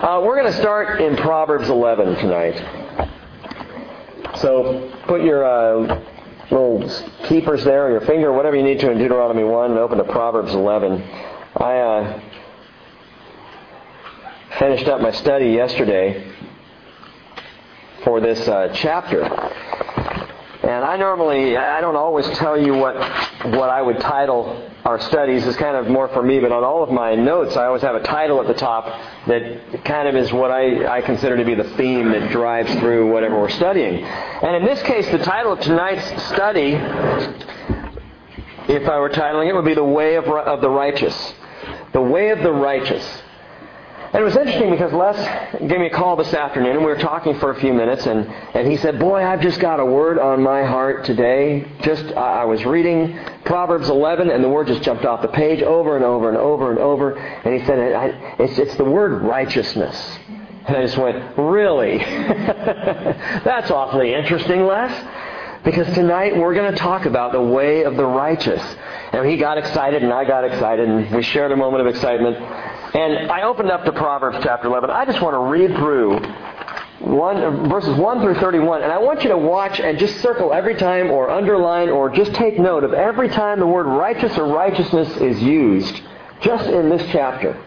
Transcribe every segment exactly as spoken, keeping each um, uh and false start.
Uh, we're going to start in Proverbs eleven tonight. So put your uh, little keepers there, or your finger, whatever you need to in Deuteronomy one, and open to Proverbs eleven. I uh, finished up my study yesterday for this uh, chapter. And I normally, I don't always tell you what what I would title our studies. It's kind of more for me, but on all of my notes I always have a title at the top that kind of is what I, I consider to be the theme that drives through whatever we're studying. And in this case, the title of tonight's study, if I were titling it, would be The Way of, of the Righteous. The Way of the Righteous. And it was interesting because Les gave me a call this afternoon, and we were talking for a few minutes, and, and he said, boy, I've just got a word on my heart today. Just, I, I was reading Proverbs eleven, and the word just jumped off the page over and over and over and over, and he said, I, it's, it's the word righteousness. And I just went, really? That's awfully interesting, Les, because tonight we're going to talk about the way of the righteous. And he got excited, and I got excited, and we shared a moment of excitement. And I opened up to Proverbs chapter eleven. I just want to read through one, verses one through thirty-one. And I want you to watch and just circle every time or underline or just take note of every time the word righteous or righteousness is used just in this chapter.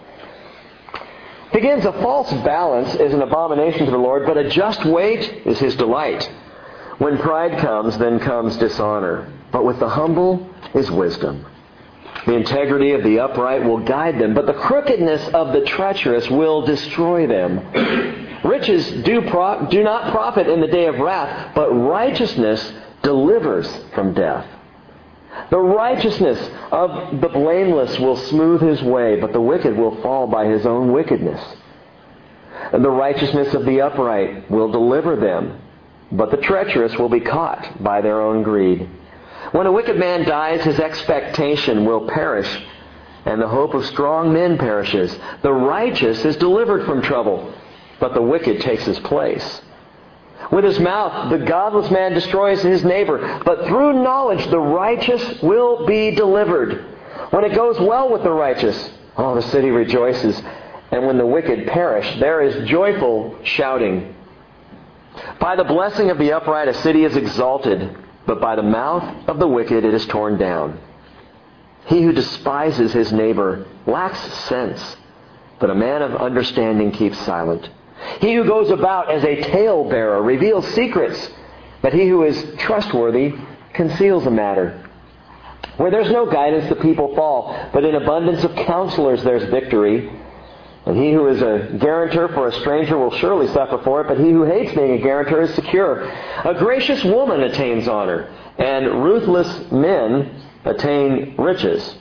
It begins, a false balance is an abomination to the Lord, but a just weight is His delight. When pride comes, then comes dishonor. But with the humble is wisdom. The integrity of the upright will guide them, but the crookedness of the treacherous will destroy them. Riches do, pro- do not profit in the day of wrath, but righteousness delivers from death. The righteousness of the blameless will smooth his way, but the wicked will fall by his own wickedness. And the righteousness of the upright will deliver them, but the treacherous will be caught by their own greed. When a wicked man dies, his expectation will perish, and the hope of strong men perishes. The righteous is delivered from trouble, but the wicked takes his place. With his mouth, the godless man destroys his neighbor, but through knowledge the righteous will be delivered. When it goes well with the righteous, oh, the city rejoices, and when the wicked perish, there is joyful shouting. By the blessing of the upright, a city is exalted, but by the mouth of the wicked it is torn down. He who despises his neighbor lacks sense, but a man of understanding keeps silent. He who goes about as a talebearer reveals secrets, but he who is trustworthy conceals a matter. Where there's no guidance, the people fall, but in abundance of counselors there's victory. And he who is a guarantor for a stranger will surely suffer for it, but he who hates being a guarantor is secure. A gracious woman attains honor, and ruthless men attain riches.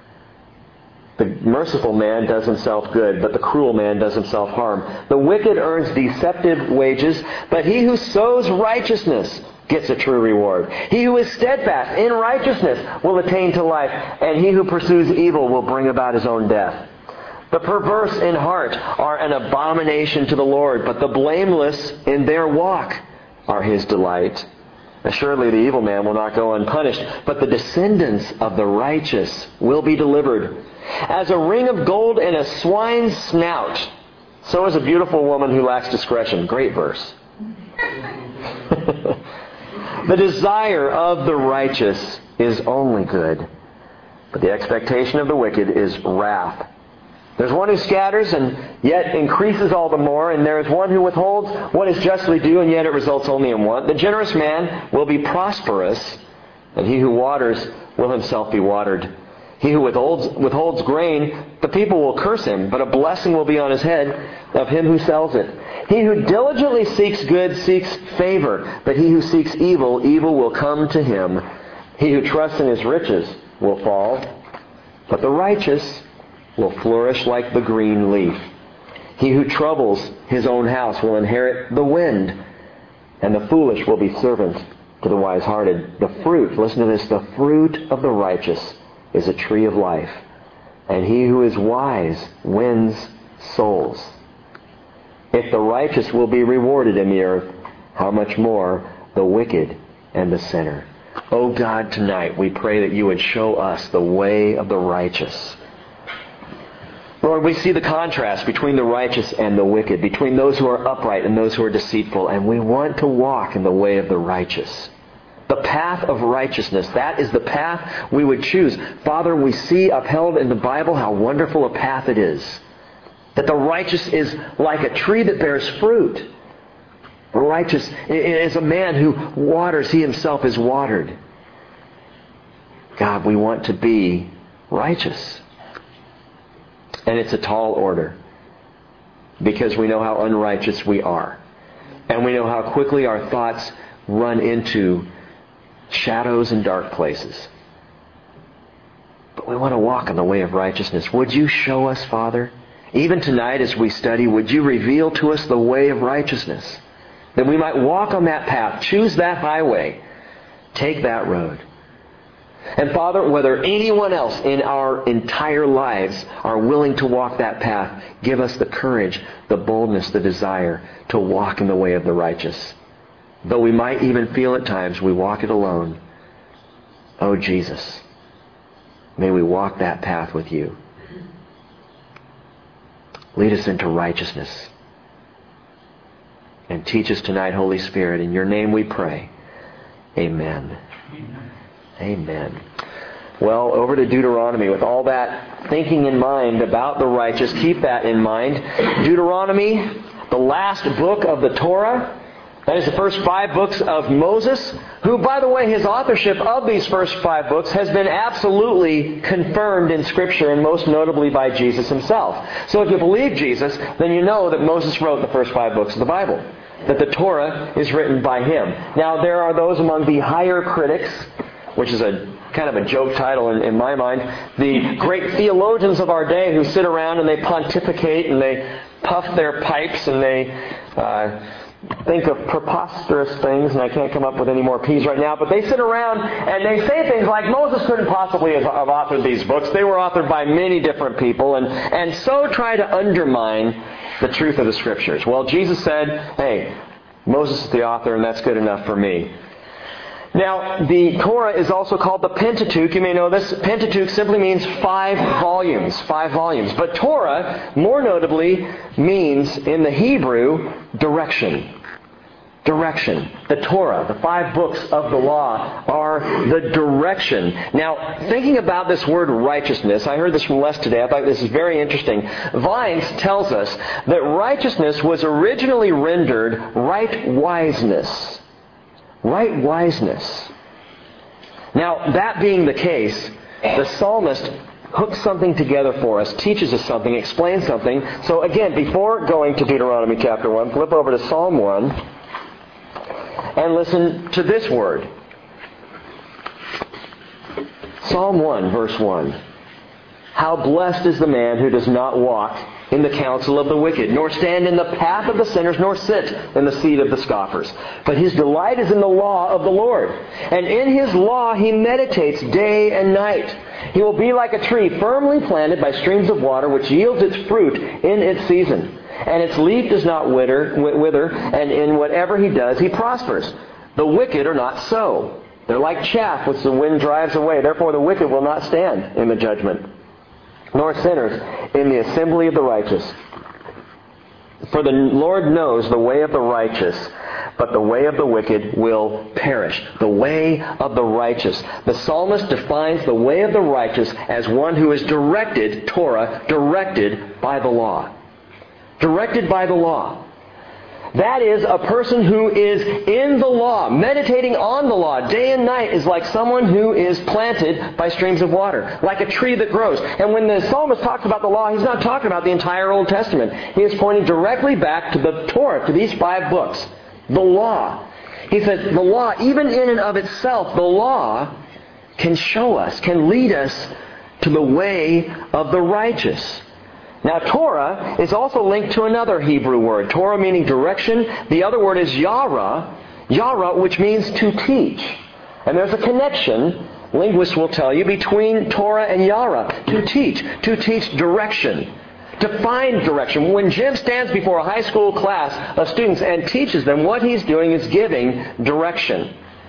The merciful man does himself good, but the cruel man does himself harm. The wicked earns deceptive wages, but he who sows righteousness gets a true reward. He who is steadfast in righteousness will attain to life, and he who pursues evil will bring about his own death. The perverse in heart are an abomination to the Lord, but the blameless in their walk are His delight. Assuredly the evil man will not go unpunished, but the descendants of the righteous will be delivered. As a ring of gold in a swine's snout, so is a beautiful woman who lacks discretion. Great verse. The desire of the righteous is only good, but the expectation of the wicked is wrath. There's one who scatters and yet increases all the more, and there is one who withholds what is justly due, and yet it results only in want. The generous man will be prosperous, and he who waters will himself be watered. He who withholds, withholds grain, the people will curse him, but a blessing will be on his head of him who sells it. He who diligently seeks good seeks favor, but he who seeks evil, evil will come to him. He who trusts in his riches will fall, but the righteous will flourish like the green leaf. He who troubles his own house will inherit the wind, and the foolish will be servant to the wise-hearted. The fruit, listen to this, the fruit of the righteous is a tree of life, and he who is wise wins souls. If the righteous will be rewarded in the earth, how much more the wicked and the sinner. Oh God, tonight we pray that you would show us the way of the righteous. Lord, we see the contrast between the righteous and the wicked, between those who are upright and those who are deceitful, and we want to walk in the way of the righteous. The path of righteousness, that is the path we would choose. Father, we see upheld in the Bible how wonderful a path it is. That the righteous is like a tree that bears fruit. The righteous is a man who waters, he himself is watered. God, we want to be righteous. And it's a tall order, because we know how unrighteous we are. And we know how quickly our thoughts run into shadows and dark places. But we want to walk in the way of righteousness. Would you show us, Father? Even tonight as we study, would you reveal to us the way of righteousness? That we might walk on that path, choose that highway, take that road. And Father, whether anyone else in our entire lives are willing to walk that path, give us the courage, the boldness, the desire to walk in the way of the righteous. Though we might even feel at times we walk it alone. Oh Jesus, may we walk that path with you. Lead us into righteousness. And teach us tonight, Holy Spirit. In your name we pray. Amen. Amen. Amen. Well, over to Deuteronomy. With all that thinking in mind about the righteous, keep that in mind. Deuteronomy, the last book of the Torah. That is the first five books of Moses, who, by the way, his authorship of these first five books has been absolutely confirmed in Scripture, and most notably by Jesus himself. So if you believe Jesus, then you know that Moses wrote the first five books of the Bible, that the Torah is written by him. Now, there are those among the higher critics, which is a kind of a joke title in, in my mind, the great theologians of our day who sit around and they pontificate and they puff their pipes and they uh, think of preposterous things, and I can't come up with any more P's right now, but they sit around and they say things like, Moses couldn't possibly have, have authored these books. They were authored by many different people, and, and so try to undermine the truth of the Scriptures. Well, Jesus said, hey, Moses is the author, and that's good enough for me. Now, the Torah is also called the Pentateuch. You may know this. Pentateuch simply means five volumes. Five volumes. But Torah, more notably, means in the Hebrew, direction. Direction. The Torah, the five books of the law, are the direction. Now, thinking about this word righteousness, I heard this from Les today. I thought this is very interesting. Vines tells us that righteousness was originally rendered right wiseness. Right wiseness. Now, that being the case, the psalmist hooks something together for us, teaches us something, explains something. So again, before going to Deuteronomy chapter one, flip over to Psalm one and listen to this word. Psalm one, verse one. How blessed is the man who does not walk in the counsel of the wicked, nor stand in the path of the sinners, nor sit in the seat of the scoffers. But his delight is in the law of the Lord, and in his law he meditates day and night. He will be like a tree firmly planted by streams of water, which yields its fruit in its season. And its leaf does not wither, wither, and in whatever he does he prospers. The wicked are not so. They're like chaff which the wind drives away. Therefore the wicked will not stand in the judgment, nor sinners in the assembly of the righteous. For the Lord knows the way of the righteous, but the way of the wicked will perish. The way of the righteous. The psalmist defines the way of the righteous as one who is directed, Torah, directed by the law. Directed by the law. That is, a person who is in the law, meditating on the law day and night, is like someone who is planted by streams of water, like a tree that grows. And when the psalmist talks about the law, he's not talking about the entire Old Testament. He is pointing directly back to the Torah, to these five books. The law. He says the law, even in and of itself, the law can show us, can lead us to the way of the righteous. Now, Torah is also linked to another Hebrew word. Torah meaning direction. The other word is yara. Yara, which means to teach. And there's a connection, linguists will tell you, between Torah and yara. To teach. To teach direction. To find direction. When Jim stands before a high school class of students and teaches them, what he's doing is giving direction.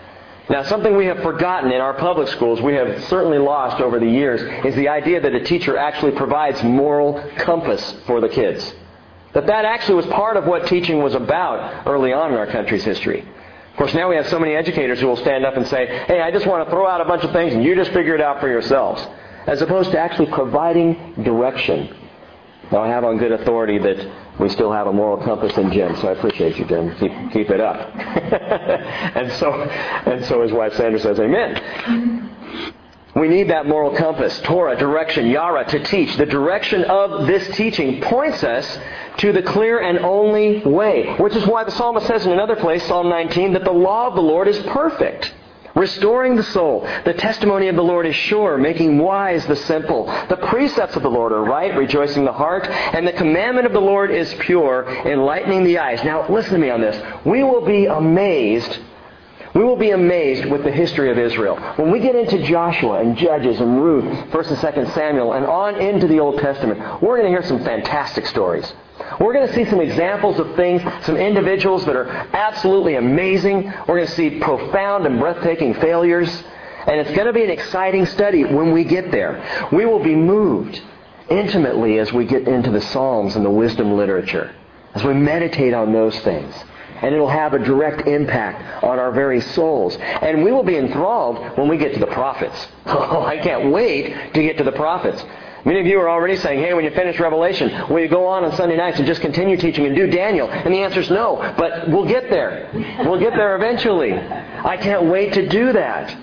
Now, something we have forgotten in our public schools, we have certainly lost over the years, is the idea that a teacher actually provides moral compass for the kids. That that actually was part of what teaching was about early on in our country's history. Of course, now we have so many educators who will stand up and say, hey, I just want to throw out a bunch of things and you just figure it out for yourselves. As opposed to actually providing direction. Now, I have on good authority that we still have a moral compass in Jim, so I appreciate you, Jim. Keep, keep it up. and so and so his wife Sandra says, amen. We need that moral compass, Torah, direction, Yara, to teach. The direction of this teaching points us to the clear and only way, which is why the psalmist says in another place, Psalm nineteen, that the law of the Lord is perfect, restoring the soul. The testimony of the Lord is sure, making wise the simple. The precepts of the Lord are right, rejoicing the heart. And the commandment of the Lord is pure, enlightening the eyes. Now, listen to me on this. We will be amazed. We will be amazed with the history of Israel. When we get into Joshua and Judges and Ruth, First and Second Samuel, and on into the Old Testament, we're going to hear some fantastic stories. We're going to see some examples of things, some individuals that are absolutely amazing. We're going to see profound and breathtaking failures. And it's going to be an exciting study when we get there. We will be moved intimately as we get into the Psalms and the wisdom literature, as we meditate on those things. And it'll have a direct impact on our very souls. And we will be enthralled when we get to the prophets. Oh, I can't wait to get to the prophets. Many of you are already saying, hey, when you finish Revelation, will you go on on Sunday nights and just continue teaching and do Daniel? And the answer is no, but we'll get there. We'll get there eventually. I can't wait to do that.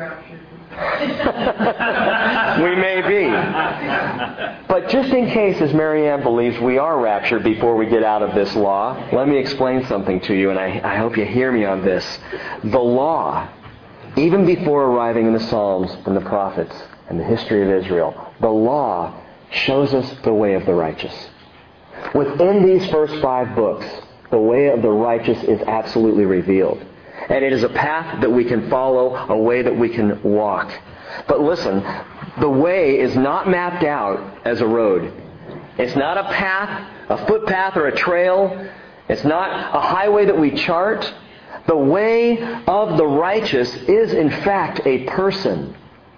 We may be. But just in case, as Mary Ann believes, we are raptured before we get out of this law, let me explain something to you, and I, I hope you hear me on this. The law, even before arriving in the Psalms and the prophets and the history of Israel, the law shows us the way of the righteous. Within these first five books, the way of the righteous is absolutely revealed. And it is a path that we can follow, a way that we can walk. But listen, the way is not mapped out as a road. It's not a path, a footpath or a trail. It's not a highway that we chart. The way of the righteous is in fact a person.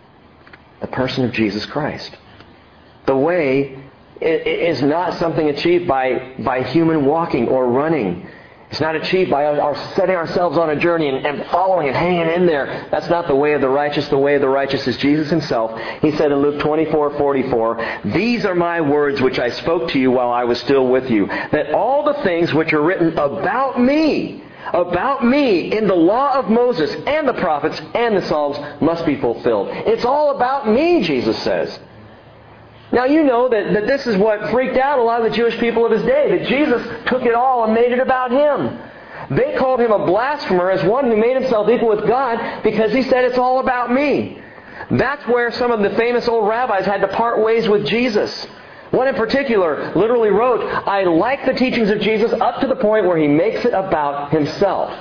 The person of Jesus Christ. The way is not something achieved by, by human walking or running. It's not achieved by our setting ourselves on a journey and, and following and hanging in there. That's not the way of the righteous. The way of the righteous is Jesus Himself. He said in Luke twenty-four forty-four, "These are my words which I spoke to you while I was still with you, that all the things which are written about me, about me in the law of Moses and the prophets and the Psalms must be fulfilled." It's all about me, Jesus says. Now you know that, that this is what freaked out a lot of the Jewish people of His day, that Jesus took it all and made it about Him. They called Him a blasphemer, as one who made Himself equal with God, because He said it's all about me. That's where some of the famous old rabbis had to part ways with Jesus. One in particular literally wrote, "I like the teachings of Jesus up to the point where He makes it about Himself."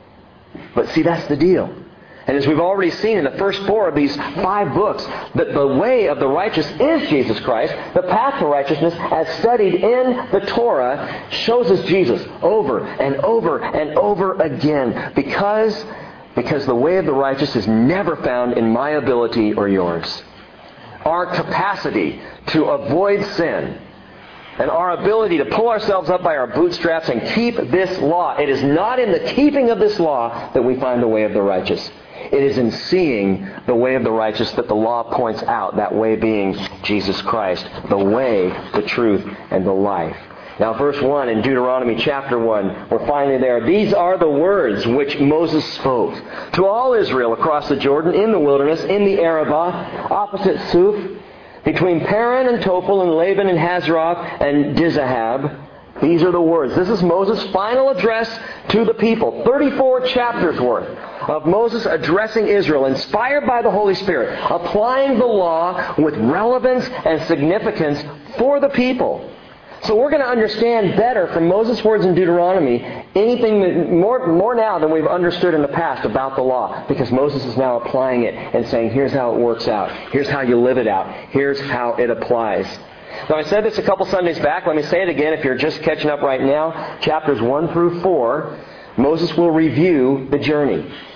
But see, that's the deal. And as we've already seen in the first four of these five books, that the way of the righteous is Jesus Christ. The path to righteousness, as studied in the Torah, shows us Jesus over and over and over again. Because, because the way of the righteous is never found in my ability or yours. Our capacity to avoid sin and our ability to pull ourselves up by our bootstraps and keep this law. It is not in the keeping of this law that we find the way of the righteous. It is in seeing the way of the righteous that the law points out, that way being Jesus Christ, the way, the truth, and the life. Now, verse one in Deuteronomy chapter one, we're finally there. "These are the words which Moses spoke to all Israel across the Jordan, in the wilderness, in the Arabah, opposite Suf, between Paran and Tophel and Laban and Hazeroth and Dizahab. These are the words." This is Moses' final address to the people. thirty-four chapters worth of Moses addressing Israel, inspired by the Holy Spirit, applying the law with relevance and significance for the people. So we're going to understand better from Moses' words in Deuteronomy anything that, more, more now than we've understood in the past about the law, because Moses is now applying it and saying, here's how it works out. Here's how you live it out. Here's how it applies. Now, I said this a couple Sundays back. Let me say it again if you're just catching up right now. Chapters one through four, Moses will review the journey.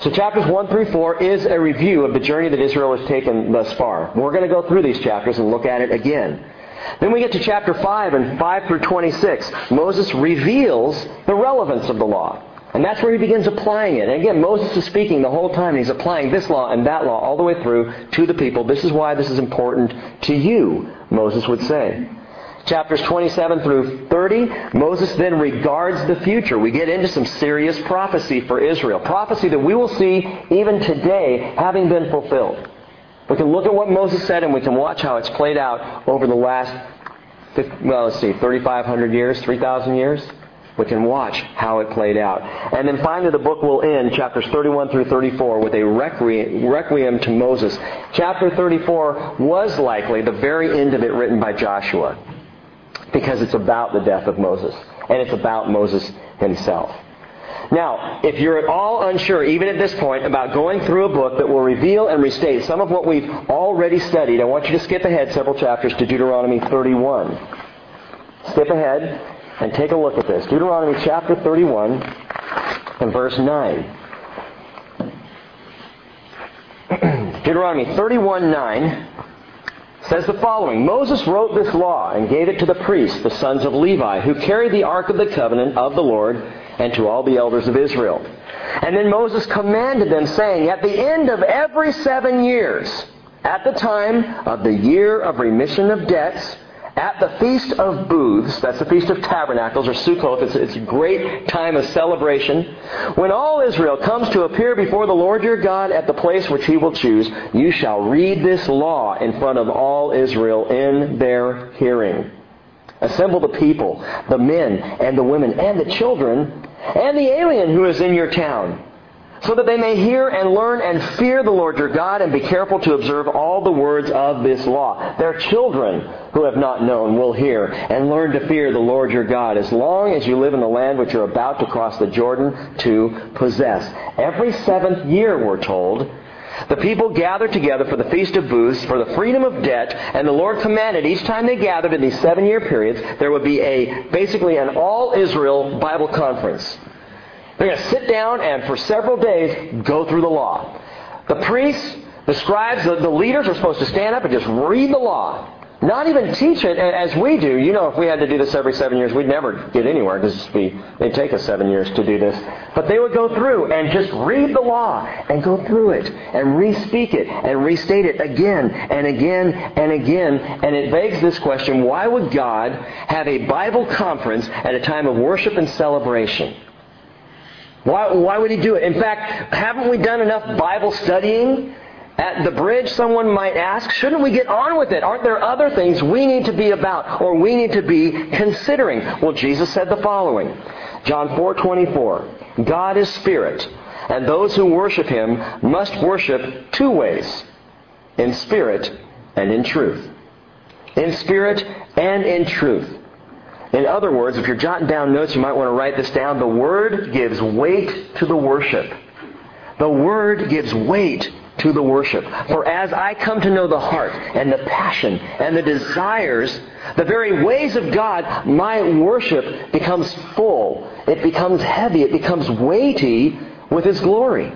So chapters one through four is a review of the journey that Israel has taken thus far. We're going to go through these chapters and look at it again. Then we get to chapter five, and five through twenty-six. Moses reveals the relevance of the law. And that's where he begins applying it. And again, Moses is speaking the whole time. He's applying this law and that law all the way through to the people. This is why this is important to you, Moses would say. Chapters twenty-seven through thirty, Moses then regards the future. We get into some serious prophecy for Israel. Prophecy that we will see even today having been fulfilled. We can look at what Moses said and we can watch how it's played out over the last, well, let's see, thirty-five hundred years, three thousand years. We can watch how it played out. And then finally the book will end, chapters thirty-one through thirty-four, with a requiem, requiem to Moses. Chapter thirty-four was likely the very end of it written by Joshua, because it's about the death of Moses, and it's about Moses himself. Now, if you're at all unsure, even at this point, about going through a book that will reveal and restate some of what we've already studied, I want you to skip ahead several chapters to Deuteronomy thirty-one. Skip ahead and take a look at this. Deuteronomy chapter thirty-one and verse nine. Deuteronomy thirty-one nine says the following: Moses wrote this law and gave it to the priests, the sons of Levi, who carried the ark of the covenant of the Lord, and to all the elders of Israel. And then Moses commanded them, saying, at the end of every seven years, at the time of the year of remission of debts, at the Feast of Booths, that's the Feast of Tabernacles, or Sukkot, it's, it's a great time of celebration, when all Israel comes to appear before the Lord your God at the place which he will choose, you shall read this law in front of all Israel in their hearing. Assemble the people, the men and the women and the children, and the alien who is in your town, so that they may hear and learn and fear the Lord your God, and be careful to observe all the words of this law. Their children who have not known will hear and learn to fear the Lord your God, as long as you live in the land which you're about to cross the Jordan to possess. Every seventh year, we're told, the people gathered together for the Feast of Booths, for the freedom of debt, and the Lord commanded each time they gathered in these seven-year periods, there would be a basically an all-Israel Bible conference. They're going to sit down and for several days go through the law. The priests, the scribes, the, the leaders are supposed to stand up and just read the law. Not even teach it as we do. You know, if we had to do this every seven years, we'd never get anywhere because it'd take us seven years to do this. But they would go through and just read the law and go through it and re-speak it and restate it again and again and again. And it begs this question: why would God have a Bible conference at a time of worship and celebration? Why, why would he do it? In fact, haven't we done enough Bible studying at the bridge, someone might ask? Shouldn't we get on with it? Aren't there other things we need to be about or we need to be considering? Well, Jesus said the following. John four twenty-four. God is spirit, and those who worship him must worship two ways: in spirit and in truth. In spirit and in truth. In other words, if you're jotting down notes, you might want to write this down. The Word gives weight to the worship. The Word gives weight to the worship. For as I come to know the heart and the passion and the desires, the very ways of God, my worship becomes full. It becomes heavy. It becomes weighty with His glory.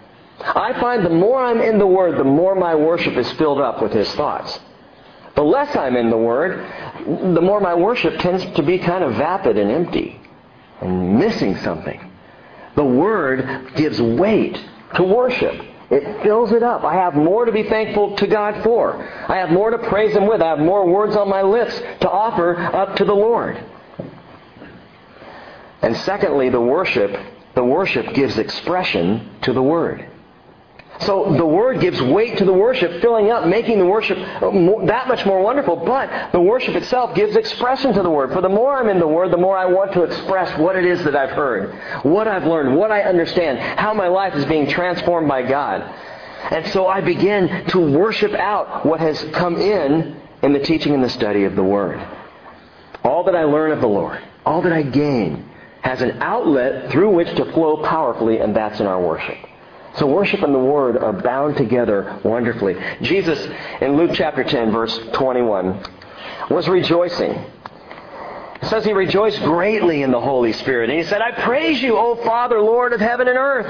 I find the more I'm in the Word, the more my worship is filled up with His thoughts. The less I'm in the Word, the more my worship tends to be kind of vapid and empty and missing something. The Word gives weight to worship. It fills it up. I have more to be thankful to God for. I have more to praise Him with. I have more words on my lips to offer up to the Lord. And secondly, the worship, the worship gives expression to the Word. So the Word gives weight to the worship, filling up, making the worship that much more wonderful. But the worship itself gives expression to the Word. For the more I'm in the Word, the more I want to express what it is that I've heard, what I've learned, what I understand, how my life is being transformed by God. And so I begin to worship out what has come in in the teaching and the study of the Word. All that I learn of the Lord, all that I gain, has an outlet through which to flow powerfully, and that's in our worship. So worship and the Word are bound together wonderfully. Jesus, in Luke chapter ten, verse twenty-one, was rejoicing. It says He rejoiced greatly in the Holy Spirit. And He said, I praise you, O Father, Lord of heaven and earth,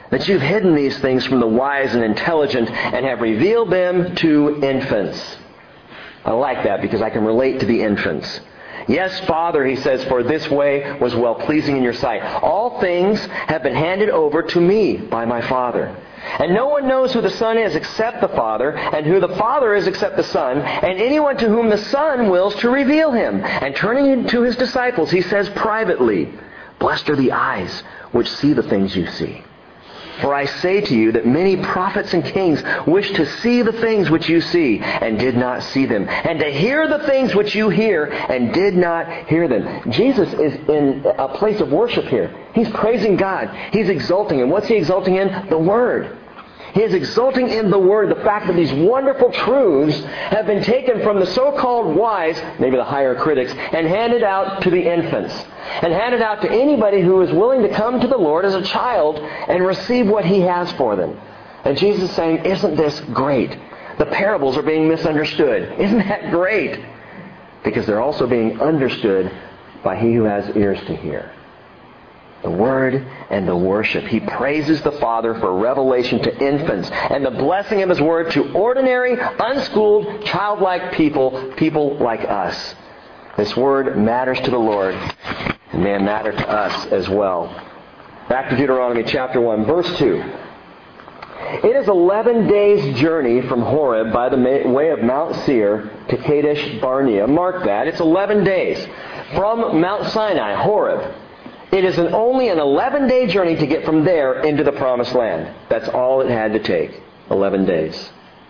that you've hidden these things from the wise and intelligent and have revealed them to infants. I like that because I can relate to the infants. Yes, Father, he says, for this way was well-pleasing in your sight. All things have been handed over to me by my Father. And no one knows who the Son is except the Father, and who the Father is except the Son, and anyone to whom the Son wills to reveal him. And turning to his disciples, he says privately, blessed are the eyes which see the things you see. For I say to you that many prophets and kings wished to see the things which you see, and did not see them, and to hear the things which you hear, and did not hear them. Jesus is in a place of worship here. He's praising God. He's exulting. And what's he exulting in? The Word. He is exulting in the Word, the fact that these wonderful truths have been taken from the so-called wise, maybe the higher critics, and handed out to the infants. And handed out to anybody who is willing to come to the Lord as a child and receive what He has for them. And Jesus is saying, isn't this great? The parables are being misunderstood. Isn't that great? Because they're also being understood by he who has ears to hear. The Word and the worship. He praises the Father for revelation to infants and the blessing of His Word to ordinary, unschooled, childlike people, people like us. This Word matters to the Lord and may matter to us as well. Back to Deuteronomy chapter one, verse two. It is eleven days' journey from Horeb by the way of Mount Seir to Kadesh Barnea. Mark that. It's eleven days. From Mount Sinai, Horeb. It is an, only an eleven-day journey to get from there into the Promised Land. That's all it had to take. eleven days.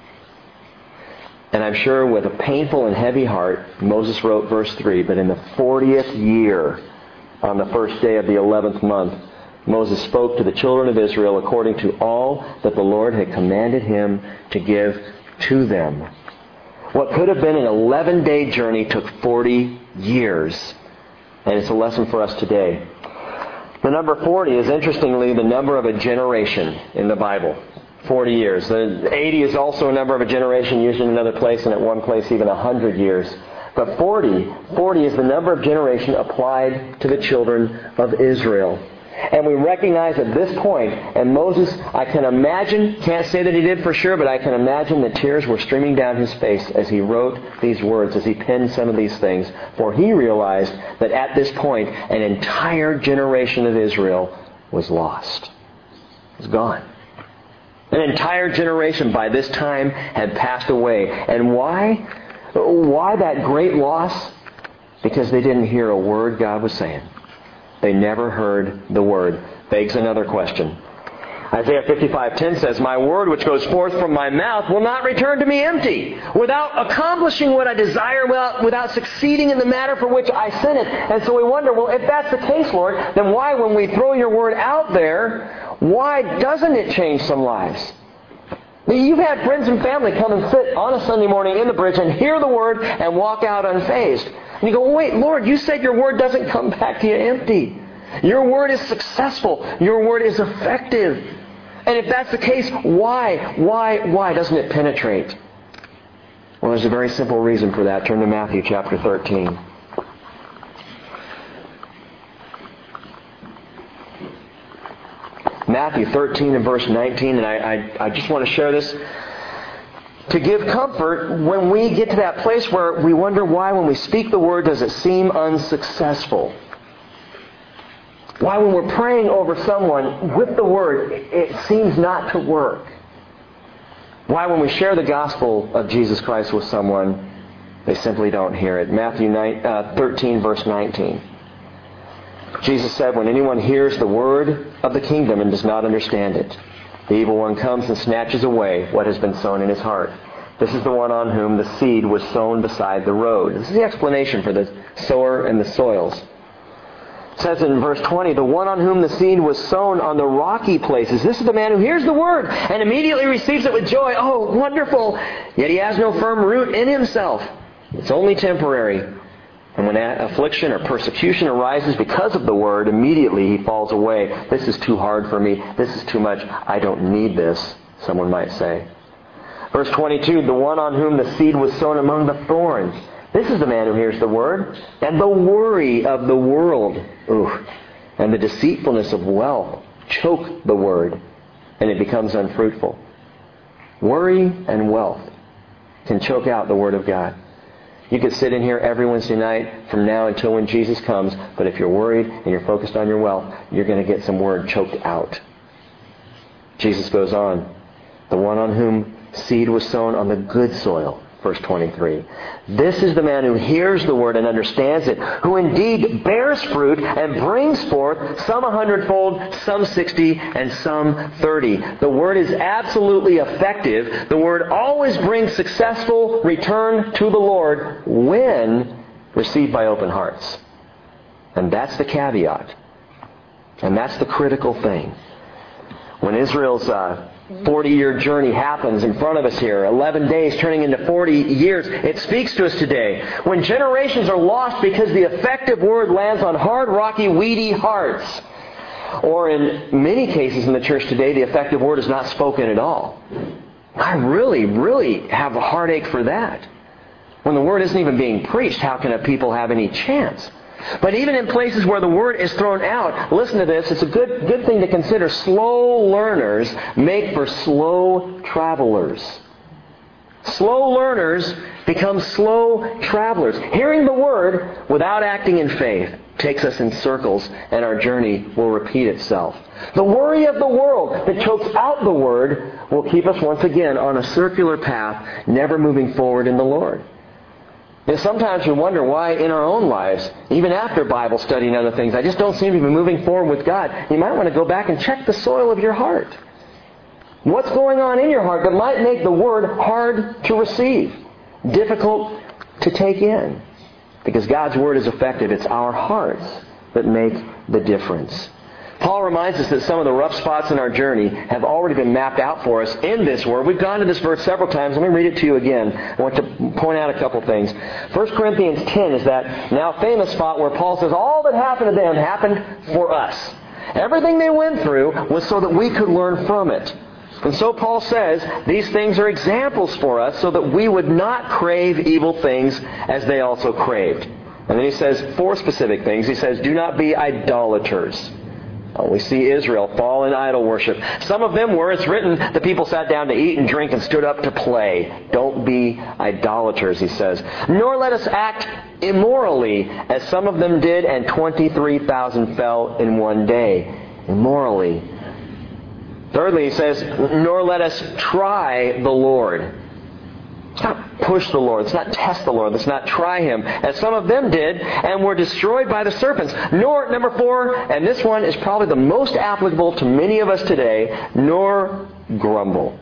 And I'm sure with a painful and heavy heart, Moses wrote verse three, but in the fortieth year, on the first day of the eleventh month, Moses spoke to the children of Israel according to all that the Lord had commanded him to give to them. What could have been an eleven-day journey took forty years. And it's a lesson for us today. The number forty is, interestingly, the number of a generation in the Bible. forty years. The eighty is also a number of a generation, used in another place, and at one place even one hundred years. But forty, forty is the number of generation applied to the children of Israel. And we recognize at this point, and Moses, I can imagine, can't say that he did for sure, but I can imagine that tears were streaming down his face as he wrote these words, as he penned some of these things. For he realized that at this point, an entire generation of Israel was lost. It was gone. An entire generation by this time had passed away. And why? Why that great loss? Because they didn't hear a word God was saying. They never heard the Word. Begs another question. Isaiah fifty-five ten says, my word which goes forth from my mouth will not return to me empty, without accomplishing what I desire, without, without succeeding in the matter for which I sent it. And so we wonder, well, if that's the case, Lord, then why, when we throw your Word out there, why doesn't it change some lives? You've had friends and family come and sit on a Sunday morning in the bridge and hear the Word and walk out unfazed. And you go, wait, Lord, you said your Word doesn't come back to you empty. Your Word is successful. Your Word is effective. And if that's the case, why, why, why doesn't it penetrate? Well, there's a very simple reason for that. Turn to Matthew chapter thirteen. Matthew thirteen and verse nineteen, and I, I, I just want to share this to give comfort when we get to that place where we wonder why when we speak the Word does it seem unsuccessful. Why when we're praying over someone with the Word it seems not to work. Why when we share the gospel of Jesus Christ with someone they simply don't hear it. Matthew thirteen verse nineteen. Jesus said, when anyone hears the word of the kingdom and does not understand it, the evil one comes and snatches away what has been sown in his heart. This is the one on whom the seed was sown beside the road. This is the explanation for the sower and the soils. It says in verse twenty, the one on whom the seed was sown on the rocky places. This is the man who hears the word and immediately receives it with joy. Oh, wonderful! Yet he has no firm root in himself. It's only temporary. And when affliction or persecution arises because of the word, immediately he falls away. This is too hard for me. This is too much. I don't need this, someone might say. Verse twenty-two, the one on whom the seed was sown among the thorns. This is the man who hears the word, and the worry of the world, ooh, and the deceitfulness of wealth choke the word, and it becomes unfruitful. Worry and wealth can choke out the Word of God. You could sit in here every Wednesday night from now until when Jesus comes, but if you're worried and you're focused on your wealth, you're going to get some Word choked out. Jesus goes on. The one on whom seed was sown on the good soil. Verse twenty-three. This is the man who hears the word and understands it, who indeed bears fruit and brings forth some a hundredfold, some sixty, and some thirty. The word is absolutely effective. The word always brings successful return to the Lord when received by open hearts. And that's the caveat. And that's the critical thing. When Israel's uh, forty-year journey happens in front of us here, eleven days turning into forty years, it speaks to us today. When generations are lost because the effective word lands on hard, rocky, weedy hearts, or in many cases in the church today, the effective word is not spoken at all. I really, really have a heartache for that. When the word isn't even being preached, how can a people have any chance? But even in places where the word is thrown out, listen to this, it's a good good thing to consider. Slow learners make for slow travelers. Slow learners become slow travelers. Hearing the word without acting in faith takes us in circles, and our journey will repeat itself. The worry of the world that chokes out the word will keep us once again on a circular path, never moving forward in the Lord. And sometimes we wonder why in our own lives, even after Bible study and other things, I just don't seem to be moving forward with God. You might want to go back and check the soil of your heart. What's going on in your heart that might make the Word hard to receive, difficult to take in? Because God's Word is effective. It's our hearts that make the difference. Paul reminds us that some of the rough spots in our journey have already been mapped out for us in this Word. We've gone to this verse several times. Let me read it to you again. I want to point out a couple things. First Corinthians ten is that now famous spot where Paul says all that happened to them happened for us. Everything they went through was so that we could learn from it. And so Paul says these things are examples for us so that we would not crave evil things as they also craved. And then he says four specific things. He says, do not be idolaters. Oh, we see Israel fall in idol worship. Some of them were, it's written, the people sat down to eat and drink and stood up to play. Don't be idolaters, he says. Nor let us act immorally, as some of them did, and twenty-three thousand fell in one day. Immorally. Thirdly, he says, nor let us try the Lord. Let's not push the Lord. Let's not test the Lord. Let's not try Him, as some of them did, and were destroyed by the serpents. Nor, number four, and this one is probably the most applicable to many of us today, nor grumble.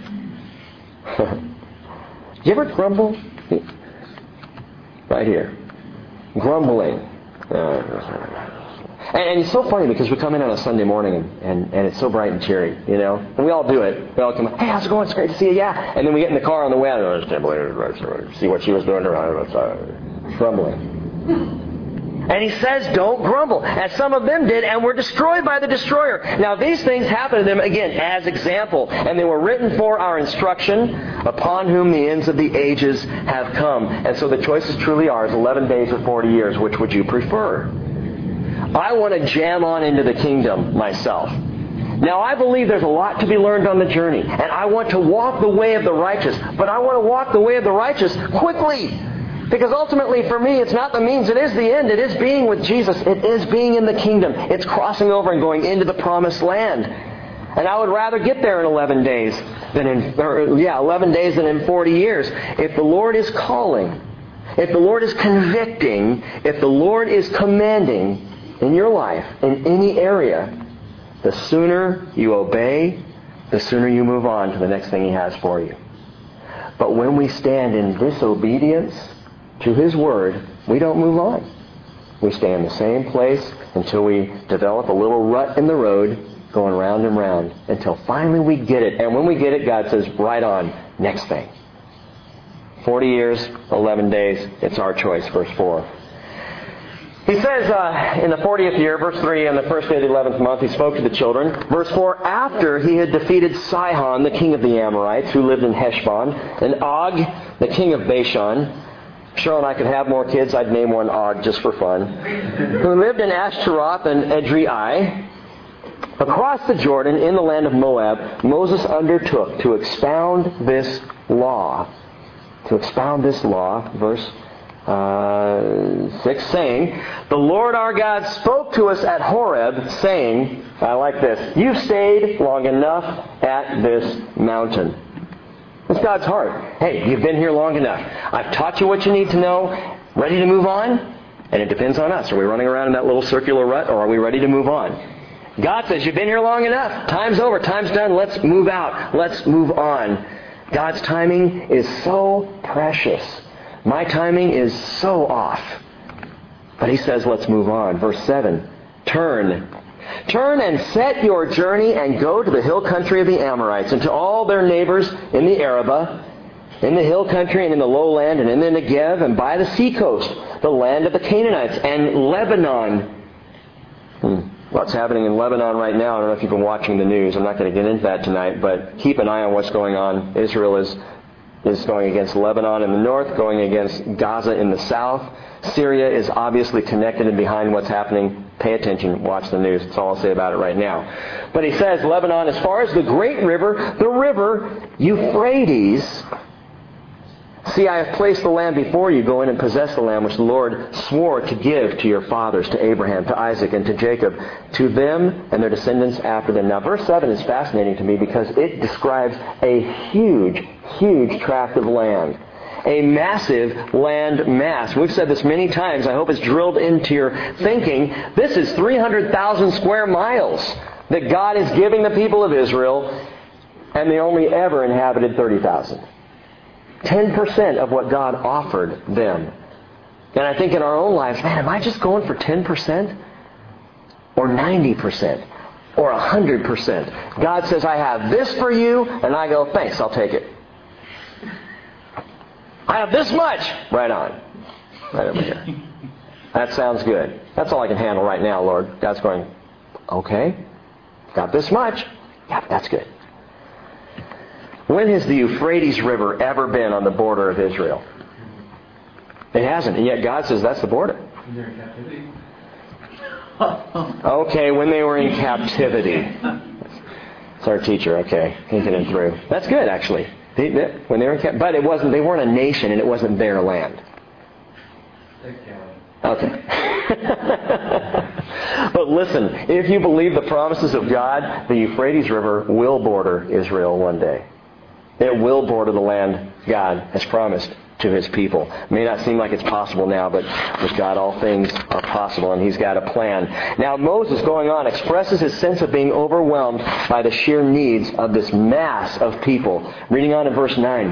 You ever grumble? Right here. Grumbling. Uh, And, and it's so funny because we come in on a Sunday morning and, and, and it's so bright and cheery, you know. And we all do it. We all come, hey, how's it going? It's great to see you. Yeah. And then we get in the car on the way out and I can't believe it. See what she was doing to her. Grumbling. And he says, don't grumble, as some of them did, and were destroyed by the destroyer. Now these things happened to them, again, as example. And they were written for our instruction, upon whom the ends of the ages have come. And so the choice is truly ours, eleven days or forty years. Which would you prefer? I want to jam on into the kingdom myself. Now, I believe there's a lot to be learned on the journey. And I want to walk the way of the righteous. But I want to walk the way of the righteous quickly. Because ultimately, for me, it's not the means. It is the end. It is being with Jesus. It is being in the kingdom. It's crossing over and going into the promised land. And I would rather get there in eleven days than in, or, yeah, eleven days than in forty years. If the Lord is calling, if the Lord is convicting, if the Lord is commanding in your life, in any area, the sooner you obey, the sooner you move on to the next thing He has for you. But when we stand in disobedience to His Word, we don't move on. We stay in the same place until we develop a little rut in the road, going round and round, until finally we get it. And when we get it, God says, right on, next thing. forty years, eleven days, it's our choice, verse four. He says uh, in the fortieth year, verse three, on the first day of the eleventh month, He spoke to the children. Verse four, after He had defeated Sihon, the king of the Amorites, who lived in Heshbon, and Og, the king of Bashan. Cheryl and I could have more kids. I'd name one Og just for fun. Who lived in Ashtaroth and Edrei. Across the Jordan, in the land of Moab, Moses undertook to expound this law. To expound this law, verse uh, six, saying, "The Lord our God spoke to us at Horeb, saying," I like this, "You've stayed long enough at this mountain." It's God's heart. Hey, you've been here long enough. I've taught you what you need to know. Ready to move on? And it depends on us. Are we running around in that little circular rut, or are we ready to move on? God says, you've been here long enough. Time's over. Time's done. Let's move out. Let's move on. God's timing is so precious. My timing is so off. But He says, let's move on. Verse seven. Turn. Turn and set your journey and go to the hill country of the Amorites and to all their neighbors in the Arabah, in the hill country and in the lowland and in the Negev and by the seacoast, the land of the Canaanites and Lebanon. Hmm. What's happening in Lebanon right now, I don't know if you've been watching the news. I'm not going to get into that tonight, but keep an eye on what's going on. Israel is is going against Lebanon in the north, going against Gaza in the south. Syria is obviously connected and behind what's happening. Pay attention. Watch the news. That's all I'll say about it right now. But he says, Lebanon, as far as the great river, the river Euphrates. See, I have placed the land before you. Go in and possess the land which the Lord swore to give to your fathers, to Abraham, to Isaac, and to Jacob, to them and their descendants after them. Now, verse seven is fascinating to me because it describes a huge, huge tract of land. A massive land mass. We've said this many times. I hope it's drilled into your thinking. This is three hundred thousand square miles that God is giving the people of Israel, and they only ever inhabited thirty thousand. ten percent of what God offered them. And I think in our own lives, man, am I just going for ten percent? Or ninety percent? Or one hundred percent? God says, I have this for you, and I go, thanks, I'll take it. I have this much. Right on. Right over here. That sounds good. That's all I can handle right now, Lord. God's going, okay, got this much. Yeah, that's good. When has the Euphrates River ever been on the border of Israel? It hasn't. And yet God says that's the border. They're in captivity. Okay, when they were in captivity. It's our teacher, okay. Thinking it through. That's good, actually. They, they, when they were in captivity. But it wasn't, they weren't a nation and it wasn't their land. Okay. But listen, if you believe the promises of God, the Euphrates River will border Israel one day. It will border the land God has promised to His people. It may not seem like it's possible now, but with God all things are possible, and He's got a plan. Now Moses, going on, expresses his sense of being overwhelmed by the sheer needs of this mass of people. Reading on in verse nine.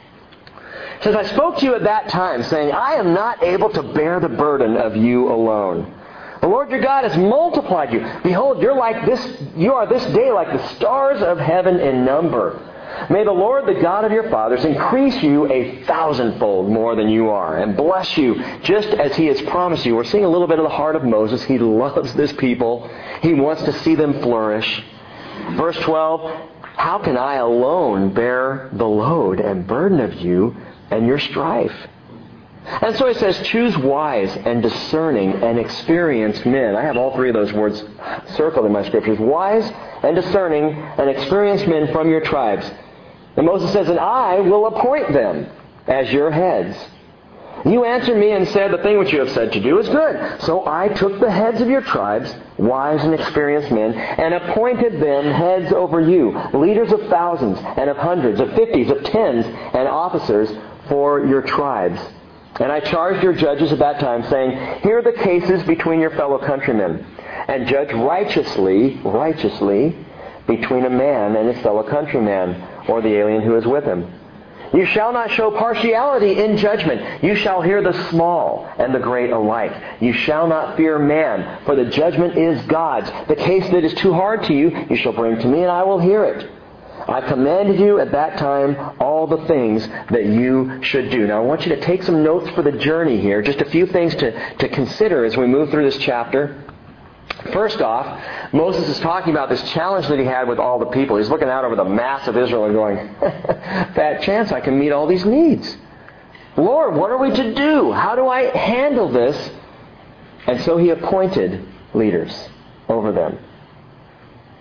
It says, I spoke to you at that time, saying, I am not able to bear the burden of you alone. The Lord your God has multiplied you. Behold, you're like this, you are this day like the stars of heaven in number. May the Lord, the God of your fathers, increase you a thousandfold more than you are, and bless you just as He has promised you. We're seeing a little bit of the heart of Moses. He loves this people. He wants to see them flourish. Verse twelve, how can I alone bear the load and burden of you and your strife? And so he says, choose wise and discerning and experienced men. I have all three of those words circled in my scriptures. Wise and discerning and experienced men from your tribes. And Moses says, and I will appoint them as your heads. You answered me and said, the thing which you have said to do is good. So I took the heads of your tribes, wise and experienced men, and appointed them heads over you, leaders of thousands and of hundreds, of fifties, of tens, and officers for your tribes. And I charged your judges at that time, saying, hear the cases between your fellow countrymen, and judge righteously, righteously, between a man and his fellow countryman, or the alien who is with him. You shall not show partiality in judgment. You shall hear the small and the great alike. You shall not fear man, for the judgment is God's. The case that is too hard to you, you shall bring to me, and I will hear it. I commanded you at that time all the things that you should do. Now I want you to take some notes for the journey here. Just a few things to, to consider as we move through this chapter. First off, Moses is talking about this challenge that he had with all the people. He's looking out over the mass of Israel and going, fat chance I can meet all these needs. Lord, what are we to do? How do I handle this? And so he appointed leaders over them.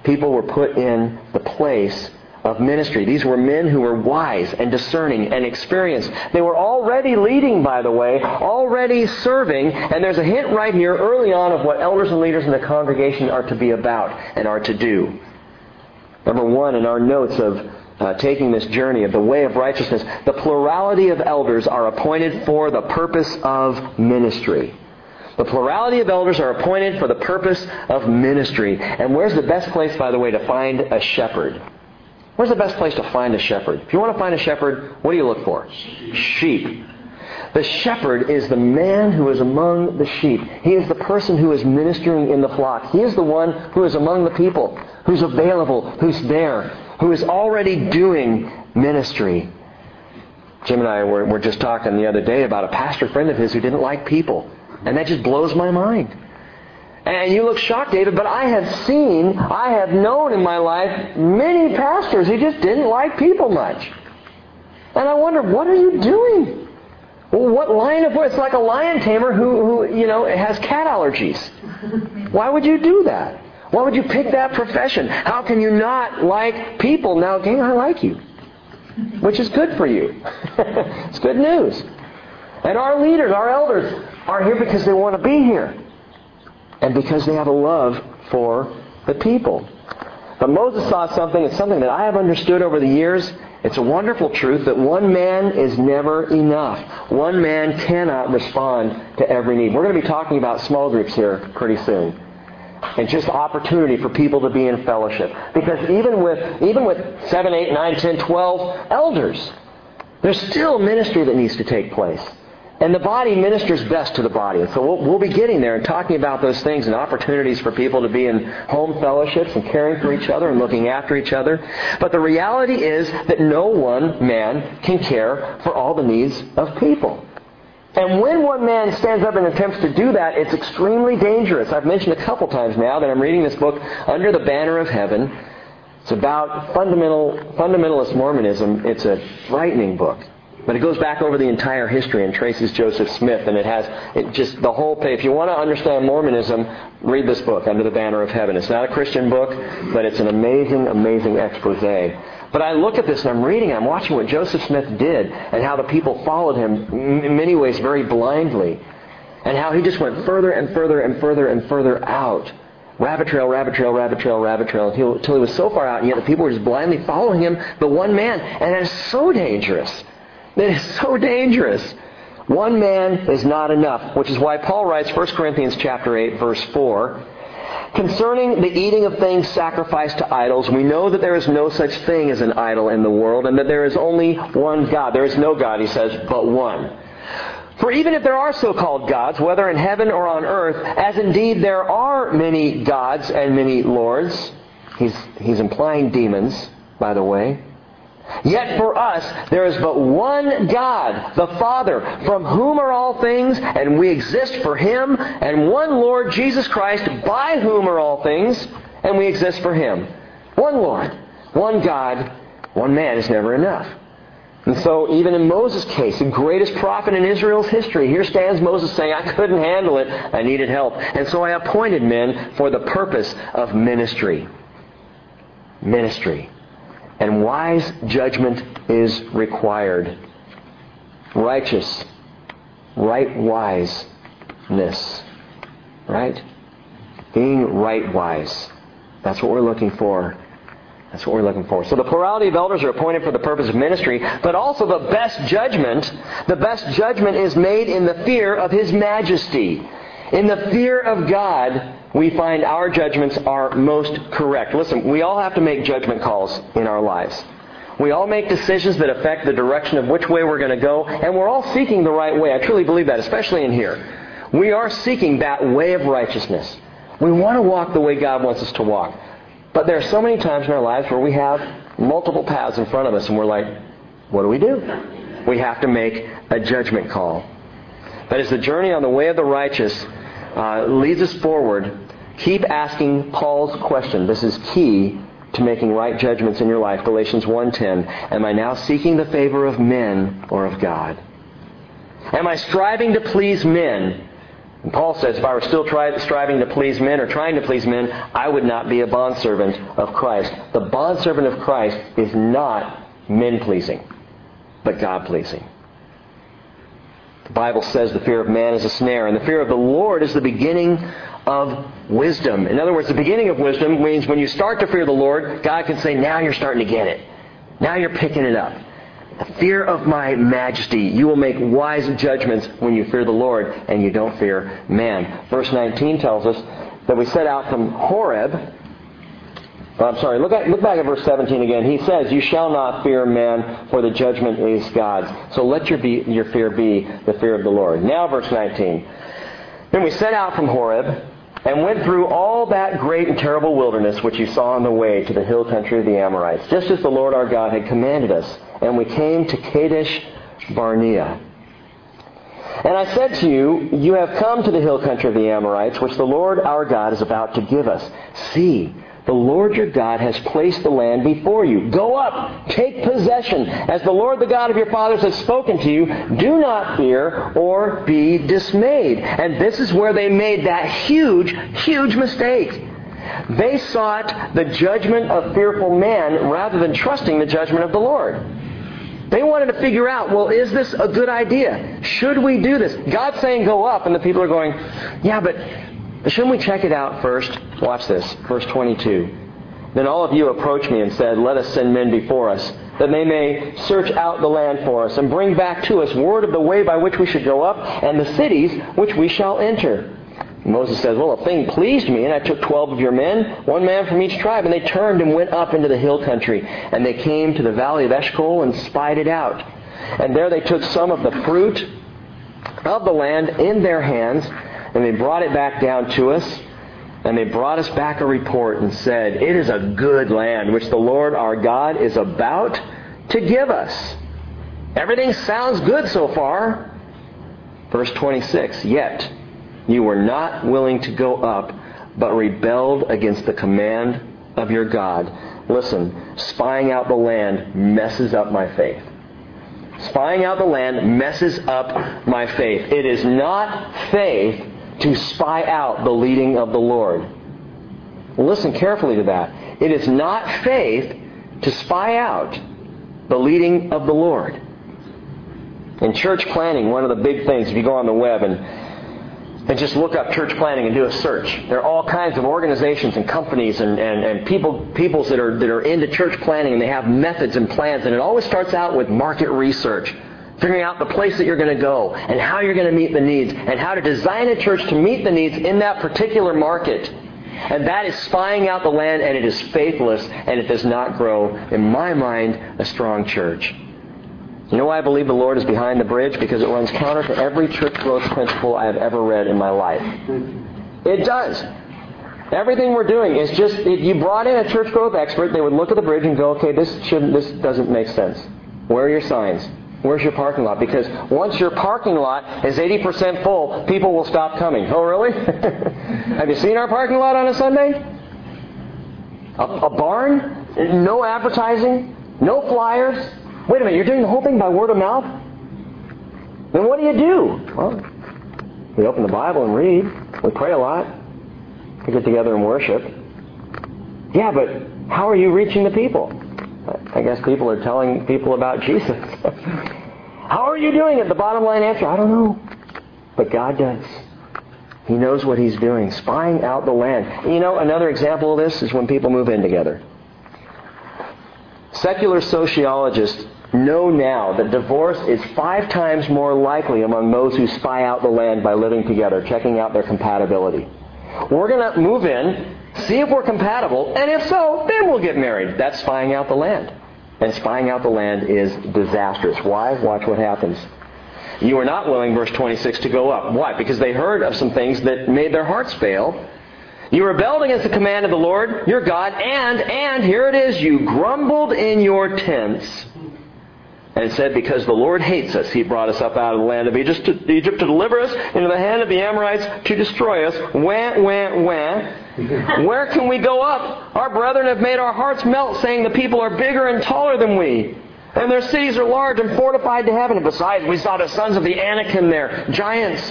people were put in the place of ministry. These were men who were wise and discerning and experienced. They were already leading, by the way, already serving, and there's a hint right here early on of what elders and leaders in the congregation are to be about and are to do. Number one, in our notes of uh, taking this journey of the way of righteousness, the plurality of elders are appointed for the purpose of ministry. The plurality of elders are appointed for the purpose of ministry. And where's the best place, by the way, to find a shepherd? Where's the best place to find a shepherd? If you want to find a shepherd, what do you look for? Sheep. The shepherd is the man who is among the sheep. He is the person who is ministering in the flock. He is the one who is among the people, who's available, who's there, who is already doing ministry. Jim and I were, were just talking the other day about a pastor friend of his who didn't like people. And that just blows my mind. And you look shocked, David, but I have seen, I have known in my life many pastors who just didn't like people much. And I wonder, what are you doing? Well, what line of work? It's like a lion tamer who, who, you know, has cat allergies. Why would you do that? Why would you pick that profession? How can you not like people? Now, again, I like you, which is good for you. It's good news. And our leaders, our elders, are here because they want to be here. And because they have a love for the people. But Moses saw something, it's something that I have understood over the years. It's a wonderful truth that one man is never enough. One man cannot respond to every need. We're going to be talking about small groups here pretty soon. And just opportunity for people to be in fellowship. Because even with even with seven, eight, nine, ten, twelve elders, there's still ministry that needs to take place. And the body ministers best to the body. And so we'll, we'll be getting there and talking about those things and opportunities for people to be in home fellowships and caring for each other and looking after each other. But the reality is that no one man can care for all the needs of people. And when one man stands up and attempts to do that, it's extremely dangerous. I've mentioned a couple times now that I'm reading this book, Under the Banner of Heaven. It's about fundamental fundamentalist Mormonism. It's a frightening book. But it goes back over the entire history and traces Joseph Smith, and it has it just the whole page. If you want to understand Mormonism, read this book, Under the Banner of Heaven. It's not a Christian book, but it's an amazing, amazing expose. But I look at this and I'm reading, I'm watching what Joseph Smith did and how the people followed him in many ways very blindly. And how he just went further and further and further and further out. Rabbit trail, rabbit trail, rabbit trail, rabbit trail, until he was so far out, and yet the people were just blindly following him, the one man. And that is so dangerous. That is so dangerous. One man is not enough, which is why Paul writes First Corinthians chapter eight, verse four, concerning the eating of things sacrificed to idols, we know that there is no such thing as an idol in the world, and that there is only one God. There is no God, he says, but one. For even if there are so-called gods, whether in heaven or on earth, as indeed there are many gods and many lords, he's, he's implying demons, by the way, yet for us there is but one God, the Father, from whom are all things, and we exist for Him, and one Lord, Jesus Christ, by whom are all things, and we exist for Him. One Lord, one God, one man is never enough. And so even in Moses' case, the greatest prophet in Israel's history, here stands Moses saying, I couldn't handle it, I needed help. And so I appointed men for the purpose of ministry. Ministry. And wise judgment is required. Righteous, right wiseness. Right? Being right wise. That's what we're looking for. That's what we're looking for. So the plurality of elders are appointed for the purpose of ministry, but also the best judgment, the best judgment is made in the fear of His majesty. In the fear of God, we find our judgments are most correct. Listen, we all have to make judgment calls in our lives. We all make decisions that affect the direction of which way we're going to go, and we're all seeking the right way. I truly believe that, especially in here. We are seeking that way of righteousness. We want to walk the way God wants us to walk. But there are so many times in our lives where we have multiple paths in front of us, and we're like, what do we do? We have to make a judgment call. But as the journey on the way of the righteous uh, leads us forward, keep asking Paul's question. This is key to making right judgments in your life. Galatians one ten. Am I now seeking the favor of men or of God? Am I striving to please men And Paul says, if I were still try, striving to please men or trying to please men, I would not be a bondservant of Christ. The bondservant of Christ is not men-pleasing, but God-pleasing. The Bible says the fear of man is a snare, and the fear of the Lord is the beginning of wisdom. In other words, the beginning of wisdom means when you start to fear the Lord, God can say, now you're starting to get it. Now you're picking it up. The fear of my majesty. You will make wise judgments when you fear the Lord and you don't fear man. Verse nineteen tells us that we set out from Horeb. Oh, I'm sorry, look, at, look back at verse seventeen again. He says, you shall not fear man, for the judgment is God's. So let your, be, your fear be the fear of the Lord. Now verse nineteen. Then we set out from Horeb and went through all that great and terrible wilderness which you saw on the way to the hill country of the Amorites, just as the Lord our God had commanded us. And we came to Kadesh Barnea. And I said to you, you have come to the hill country of the Amorites, which the Lord our God is about to give us. See, the Lord your God has placed the land before you. Go up, take possession. As the Lord the God of your fathers has spoken to you, do not fear or be dismayed. And this is where they made that huge, huge mistake. They sought the judgment of fearful man rather than trusting the judgment of the Lord. They wanted to figure out, well, is this a good idea? Should we do this? God's saying go up, and the people are going, yeah, but shouldn't we check it out first? Watch this, verse twenty-two. Then all of you approached me and said, let us send men before us, that they may search out the land for us and bring back to us word of the way by which we should go up and the cities which we shall enter. Moses says, well, a thing pleased me, and I took twelve of your men, one man from each tribe, and they turned and went up into the hill country. And they came to the valley of Eshcol and spied it out. And there they took some of the fruit of the land in their hands, and they brought it back down to us. And they brought us back a report and said, it is a good land which the Lord our God is about to give us. Everything sounds good so far. Verse twenty-six, yet you were not willing to go up, but rebelled against the command of your God. Listen, spying out the land messes up my faith. Spying out the land messes up my faith. It is not faith to spy out the leading of the Lord. Listen carefully to that. It is not faith to spy out the leading of the Lord. In church planning, one of the big things, if you go on the web and And just look up church planning and do a search. There are all kinds of organizations and companies and, and, and people peoples that are that are into church planning, and they have methods and plans. And it always starts out with market research, figuring out the place that you're going to go and how you're going to meet the needs and how to design a church to meet the needs in that particular market. And that is spying out the land, and it is faithless, and it does not grow, in my mind, a strong church. You know why I believe the Lord is behind the bridge? Because it runs counter to every church growth principle I have ever read in my life. It does. Everything we're doing is just, if you brought in a church growth expert, they would look at the bridge and go, okay, this shouldn't, this doesn't make sense. Where are your signs? Where's your parking lot? Because once your parking lot is eighty percent full, people will stop coming. Oh, really? Have you seen our parking lot on a Sunday? A, a barn? No advertising? No flyers? Wait a minute, you're doing the whole thing by word of mouth? Then what do you do? Well, we open the Bible and read. We pray a lot. We get together and worship. Yeah, but how are you reaching the people? I guess people are telling people about Jesus. How are you doing it? The bottom line answer, I don't know. But God does. He knows what He's doing, spying out the land. You know, another example of this is when people move in together. Secular sociologists know now that divorce is five times more likely among those who spy out the land by living together, checking out their compatibility. We're going to move in, see if we're compatible, and if so, then we'll get married. That's spying out the land. And spying out the land is disastrous. Why? Watch what happens. You are not willing, verse twenty-six, to go up. Why? Because they heard of some things that made their hearts fail. You rebelled against the command of the Lord, your God, and, and, here it is, you grumbled in your tents and said, because the Lord hates us, He brought us up out of the land of Egypt to, Egypt to deliver us into the hand of the Amorites to destroy us. Wah, wah, wah. Where can we go up? Our brethren have made our hearts melt, saying the people are bigger and taller than we, and their cities are large and fortified to heaven. And besides, we saw the sons of the Anakim there, giants.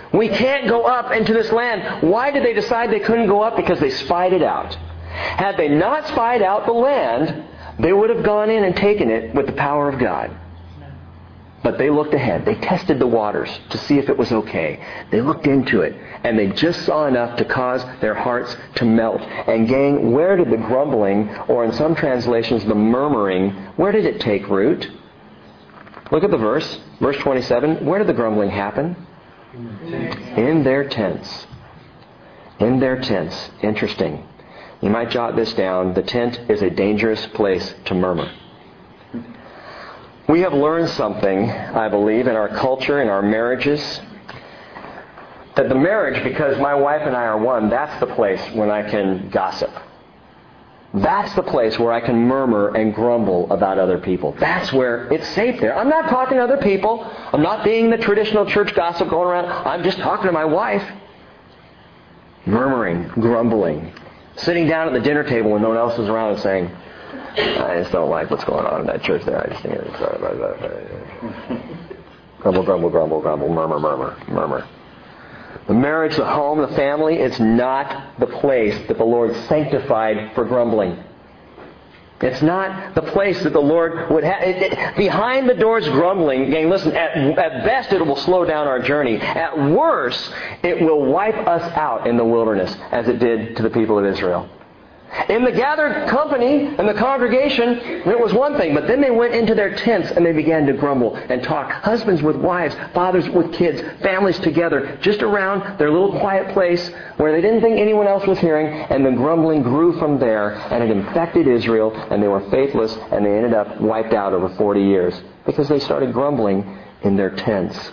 We can't go up into this land. Why did they decide they couldn't go up? Because they spied it out. Had they not spied out the land, they would have gone in and taken it with the power of God. But they looked ahead. They tested the waters to see if it was okay. They looked into it, and they just saw enough to cause their hearts to melt. And gang, where did the grumbling, or in some translations the murmuring, where did it take root? Look at the verse, verse twenty-seven. Where did the grumbling happen? In their tents. In their tents. Interesting. You might jot this down. The tent is a dangerous place to murmur. We have learned something, I believe, in our culture, in our marriages, that the marriage, because my wife and I are one, that's the place when I can gossip. That's the place where I can murmur and grumble about other people. That's where it's safe there. I'm not talking to other people. I'm not being the traditional church gossip going around. I'm just talking to my wife. Murmuring, grumbling. Sitting down at the dinner table when no one else is around and saying, I just don't like what's going on in that church there. I just think it's grumble, grumble, grumble, grumble, murmur, murmur, murmur. The marriage, the home, the family, it's not the place that the Lord sanctified for grumbling. It's not the place that the Lord would have. Behind the doors grumbling, gang, listen, at, at best it will slow down our journey. At worst, it will wipe us out in the wilderness, as it did to the people of Israel. In the gathered company and the congregation, it was one thing. But then they went into their tents and they began to grumble and talk. Husbands with wives, fathers with kids, families together, just around their little quiet place where they didn't think anyone else was hearing. And the grumbling grew from there, and it infected Israel, and they were faithless, and they ended up wiped out over forty years because they started grumbling in their tents.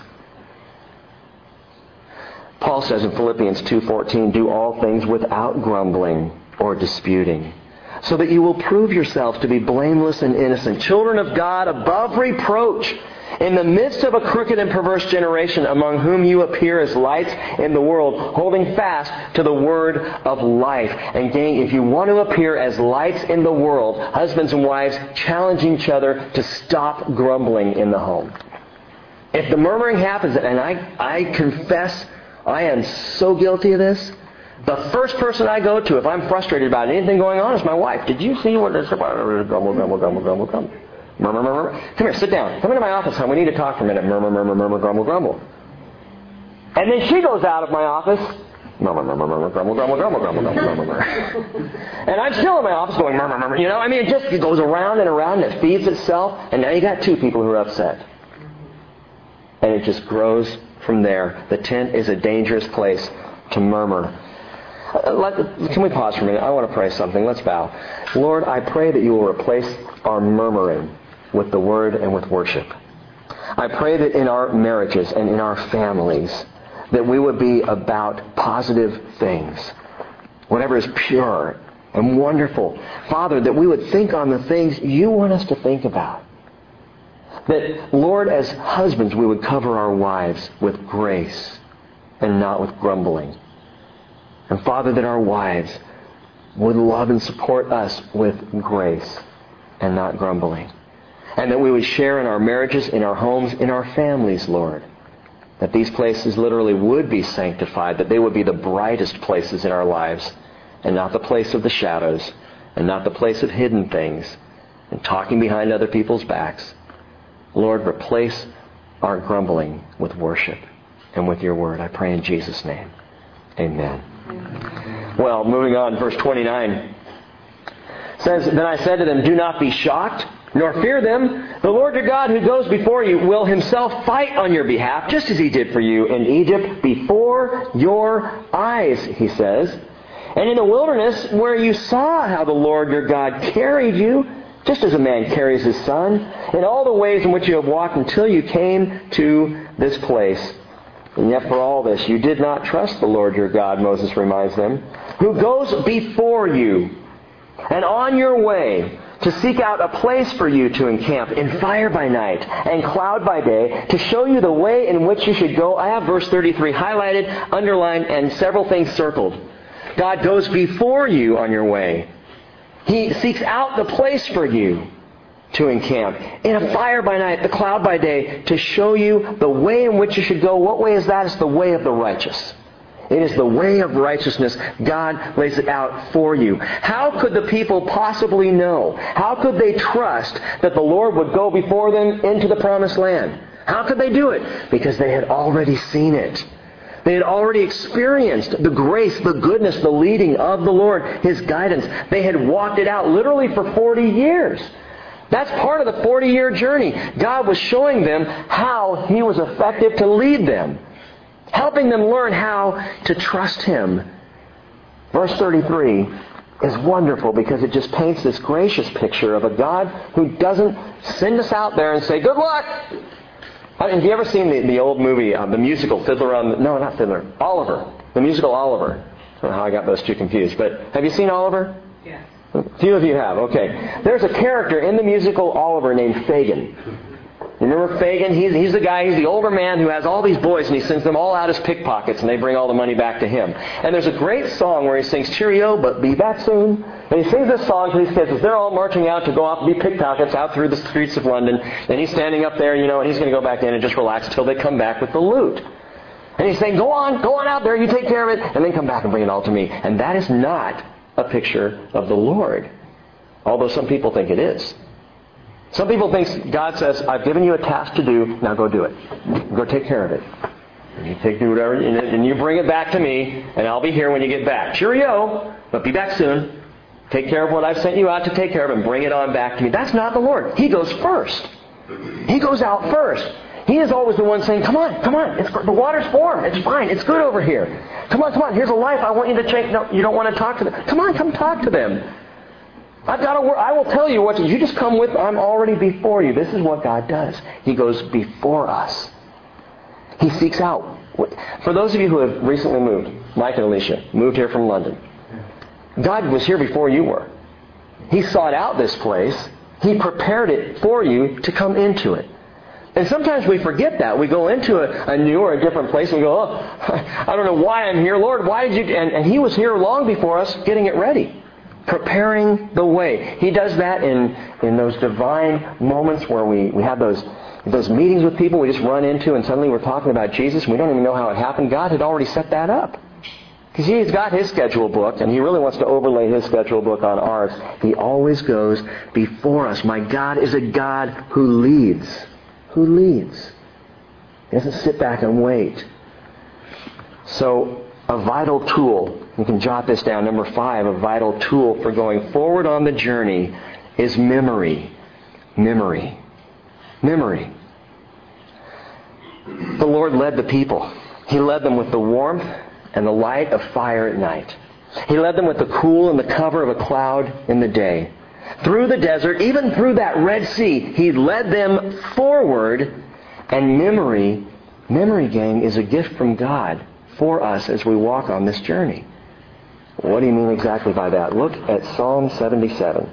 Paul says in Philippians two fourteen, do all things without grumbling or disputing, so that you will prove yourselves to be blameless and innocent, children of God above reproach, in the midst of a crooked and perverse generation, among whom you appear as lights in the world, holding fast to the word of life. And gang, if you want to appear as lights in the world, husbands and wives challenge each other to stop grumbling in the home. If the murmuring happens, and I, I confess I am so guilty of this, the first person I go to if I'm frustrated about anything going on is my wife. Did you see what this is about? Grumble, grumble, grumble, grumble, grumble. Murmur, murmur. Come here, sit down. Come into my office, hon. We need to talk for a minute. Murmur, murmur, murmur, grumble, grumble. And then she goes out of my office. Murmur, murmur, murmur, grumble, grumble, grumble, grumble, grumble, murmur. And I'm still in my office going murmur, murmur. You know, I mean, it just it goes around and around and it feeds itself. And now you got two people who are upset. And it just grows from there. The tent is a dangerous place to murmur. Let, can we pause for a minute? I want to pray something. Let's bow. Lord, I pray that you will replace our murmuring with the Word and with worship. I pray that in our marriages and in our families that we would be about positive things. Whatever is pure and wonderful. Father, that we would think on the things you want us to think about. That, Lord, as husbands, we would cover our wives with grace and not with grumbling. And Father, that our wives would love and support us with grace and not grumbling. And that we would share in our marriages, in our homes, in our families, Lord. That these places literally would be sanctified, that they would be the brightest places in our lives, and not the place of the shadows, and not the place of hidden things, and talking behind other people's backs. Lord, replace our grumbling with worship and with your word. I pray in Jesus' name. Amen. Well, moving on, verse twenty-nine says, Then I said to them, Do not be shocked, nor fear them. The Lord your God who goes before you will himself fight on your behalf, just as he did for you in Egypt before your eyes, he says. And in the wilderness where you saw how the Lord your God carried you, just as a man carries his son, in all the ways in which you have walked until you came to this place. And yet for all this, you did not trust the Lord your God, Moses reminds them, who goes before you and on your way to seek out a place for you to encamp in fire by night and cloud by day, to show you the way in which you should go. I have verse thirty-three highlighted, underlined, and several things circled. God goes before you on your way. He seeks out the place for you. to encamp. In a fire by night, the cloud by day, to show you the way in which you should go. What way is that? It's the way of the righteous. It is the way of righteousness. God lays it out for you. How could the people possibly know? How could they trust that the Lord would go before them into the promised land? How could they do it? Because they had already seen it. They had already experienced the grace, the goodness, the leading of the Lord, His guidance. They had walked it out literally for forty years. That's part of the forty-year journey. God was showing them how He was effective to lead them, helping them learn how to trust Him. Verse thirty-three is wonderful because it just paints this gracious picture of a God who doesn't send us out there and say, good luck! Have you ever seen the, the old movie, uh, the musical Fiddler on the... No, not Fiddler. Oliver. The musical Oliver. I don't know how I got those two confused, but have you seen Oliver? Yes. A few of you have. Okay. There's a character in the musical Oliver named Fagin. You remember Fagin? He's, he's the guy, he's the older man who has all these boys, and he sends them all out as pickpockets, and they bring all the money back to him. And there's a great song where he sings, cheerio, but be back soon. And he sings this song to these kids as they're all marching out to go off and be pickpockets out through the streets of London. And he's standing up there, you know, and he's going to go back in and just relax until they come back with the loot. And he's saying, go on, go on out there, you take care of it, and then come back and bring it all to me. And that is not a picture of the Lord, although some people think it is. Some people think God says, I've given you a task to do, now go do it. Go take care of it. And you take do whatever, and you bring it back to me, and I'll be here when you get back. Cheerio, but be back soon. Take care of what I've sent you out to take care of and bring it on back to me. That's not the Lord. He goes first. He goes out first. He is always the one saying, come on, come on. It's, the water's warm. It's fine. It's good over here. Come on, come on. Here's a life I want you to change. No, you don't want to talk to them. Come on, come talk to them. I've got to work. I will tell you what to do. You just come with, I'm already before you. This is what God does. He goes before us. He seeks out. For those of you who have recently moved, Mike and Alicia, moved here from London, God was here before you were. He sought out this place. He prepared it for you to come into it. And sometimes we forget that. We go into a, a new or a different place and we go, oh, I don't know why I'm here. Lord, why did you... And, and He was here long before us getting it ready. Preparing the way. He does that in, in those divine moments where we, we have those, those meetings with people we just run into and suddenly we're talking about Jesus and we don't even know how it happened. God had already set that up. Because He's got His schedule booked and He really wants to overlay His schedule book on ours. He always goes before us. My God is a God who leads. Who leads. He doesn't sit back and wait. So, a vital tool, you can jot this down, number five, a vital tool for going forward on the journey is memory. Memory. Memory. The Lord led the people. He led them with the warmth and the light of fire at night. He led them with the cool and the cover of a cloud in the day. Through the desert, even through that Red Sea, He led them forward. And memory, memory, gang, is a gift from God for us as we walk on this journey. What do you mean exactly by that? Look at Psalm seventy-seven.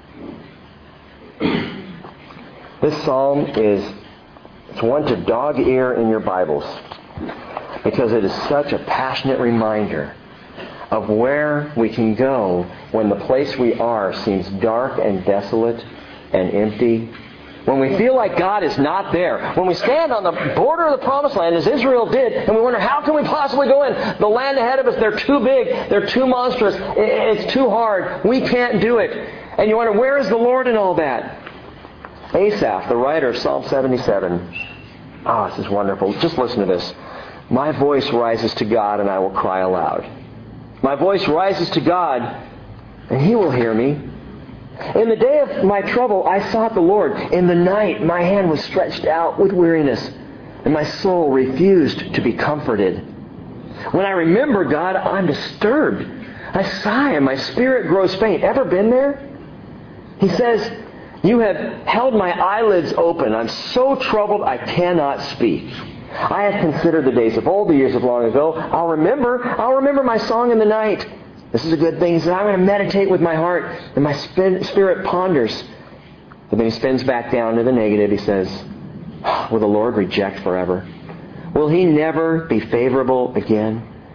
This psalm is it's one to dog ear in your Bibles because it is such a passionate reminder of where we can go when the place we are seems dark and desolate and empty. When we feel like God is not there. When we stand on the border of the promised land, as Israel did, and we wonder, how can we possibly go in? The land ahead of us, they're too big. They're too monstrous. It's too hard. We can't do it. And you wonder, where is the Lord in all that? Asaph, the writer of Psalm seventy-seven. Ah, oh, this is wonderful. Just listen to this. My voice rises to God, and I will cry aloud. My voice rises to God, and He will hear me. In the day of my trouble, I sought the Lord. In the night, my hand was stretched out with weariness, and my soul refused to be comforted. When I remember God, I'm disturbed. I sigh, and my spirit grows faint. Ever been there? He says, you have held my eyelids open. I'm so troubled I cannot speak. I have considered the days of old, the years of long ago. I'll remember, I'll remember my song in the night. This is a good thing. He says, I'm going to meditate with my heart, and my spirit ponders. But then he spins back down to the negative. He says, will the Lord reject forever? Will He never be favorable again?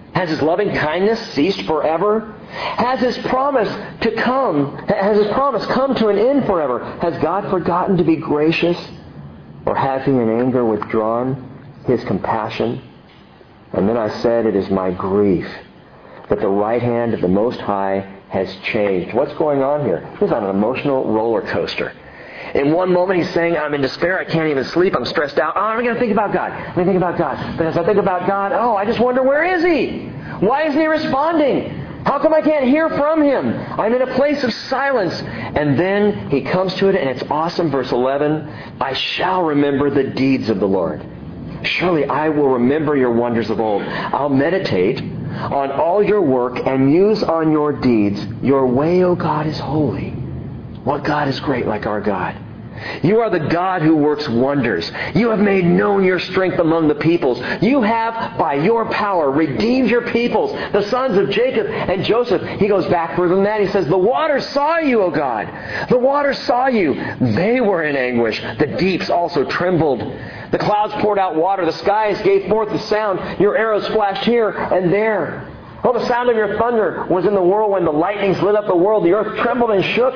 Has His loving kindness ceased forever? Has His promise to come, has His promise come to an end forever? Has God forgotten to be gracious? Or has He in anger withdrawn His compassion? And then I said, it is my grief that the right hand of the Most High has changed. What's going on here? He's on an emotional roller coaster. In one moment he's saying, I'm in despair, I can't even sleep, I'm stressed out. Oh, I'm going to think about God. I'm going to think about God. But as I think about God, oh, I just wonder, where is He? Why isn't He responding? How come I can't hear from Him? I'm in a place of silence. And then he comes to it, and it's awesome. Verse eleven, I shall remember the deeds of the Lord. Surely I will remember your wonders of old. I'll meditate on all your work and muse on your deeds. Your way, O God, is holy. What God is great like our God? You are the God who works wonders. You have made known your strength among the peoples. You have, by your power, redeemed your peoples, the sons of Jacob and Joseph. He goes back further than that. He says, the waters saw you, O God. The waters saw you. They were in anguish. The deeps also trembled. The clouds poured out water. The skies gave forth the sound. Your arrows flashed here and there. Oh, the sound of your thunder was in the whirlwind. The lightnings lit up the world. The earth trembled and shook.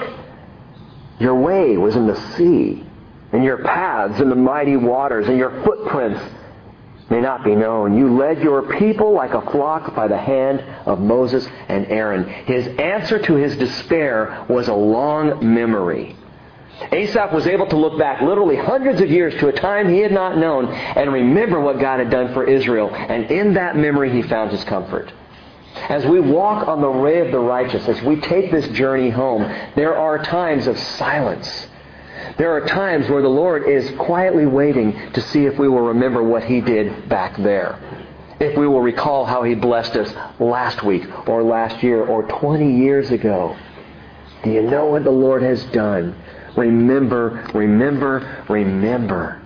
Your way was in the sea, and your paths in the mighty waters, and your footprints may not be known. You led your people like a flock by the hand of Moses and Aaron. His answer to his despair was a long memory. Asaph was able to look back literally hundreds of years to a time he had not known and remember what God had done for Israel. And in that memory he found his comfort. As we walk on the way of the righteous, as we take this journey home, there are times of silence. There are times where the Lord is quietly waiting to see if we will remember what He did back there. If we will recall how He blessed us last week or last year or twenty years ago. Do you know what the Lord has done? Remember, remember, remember.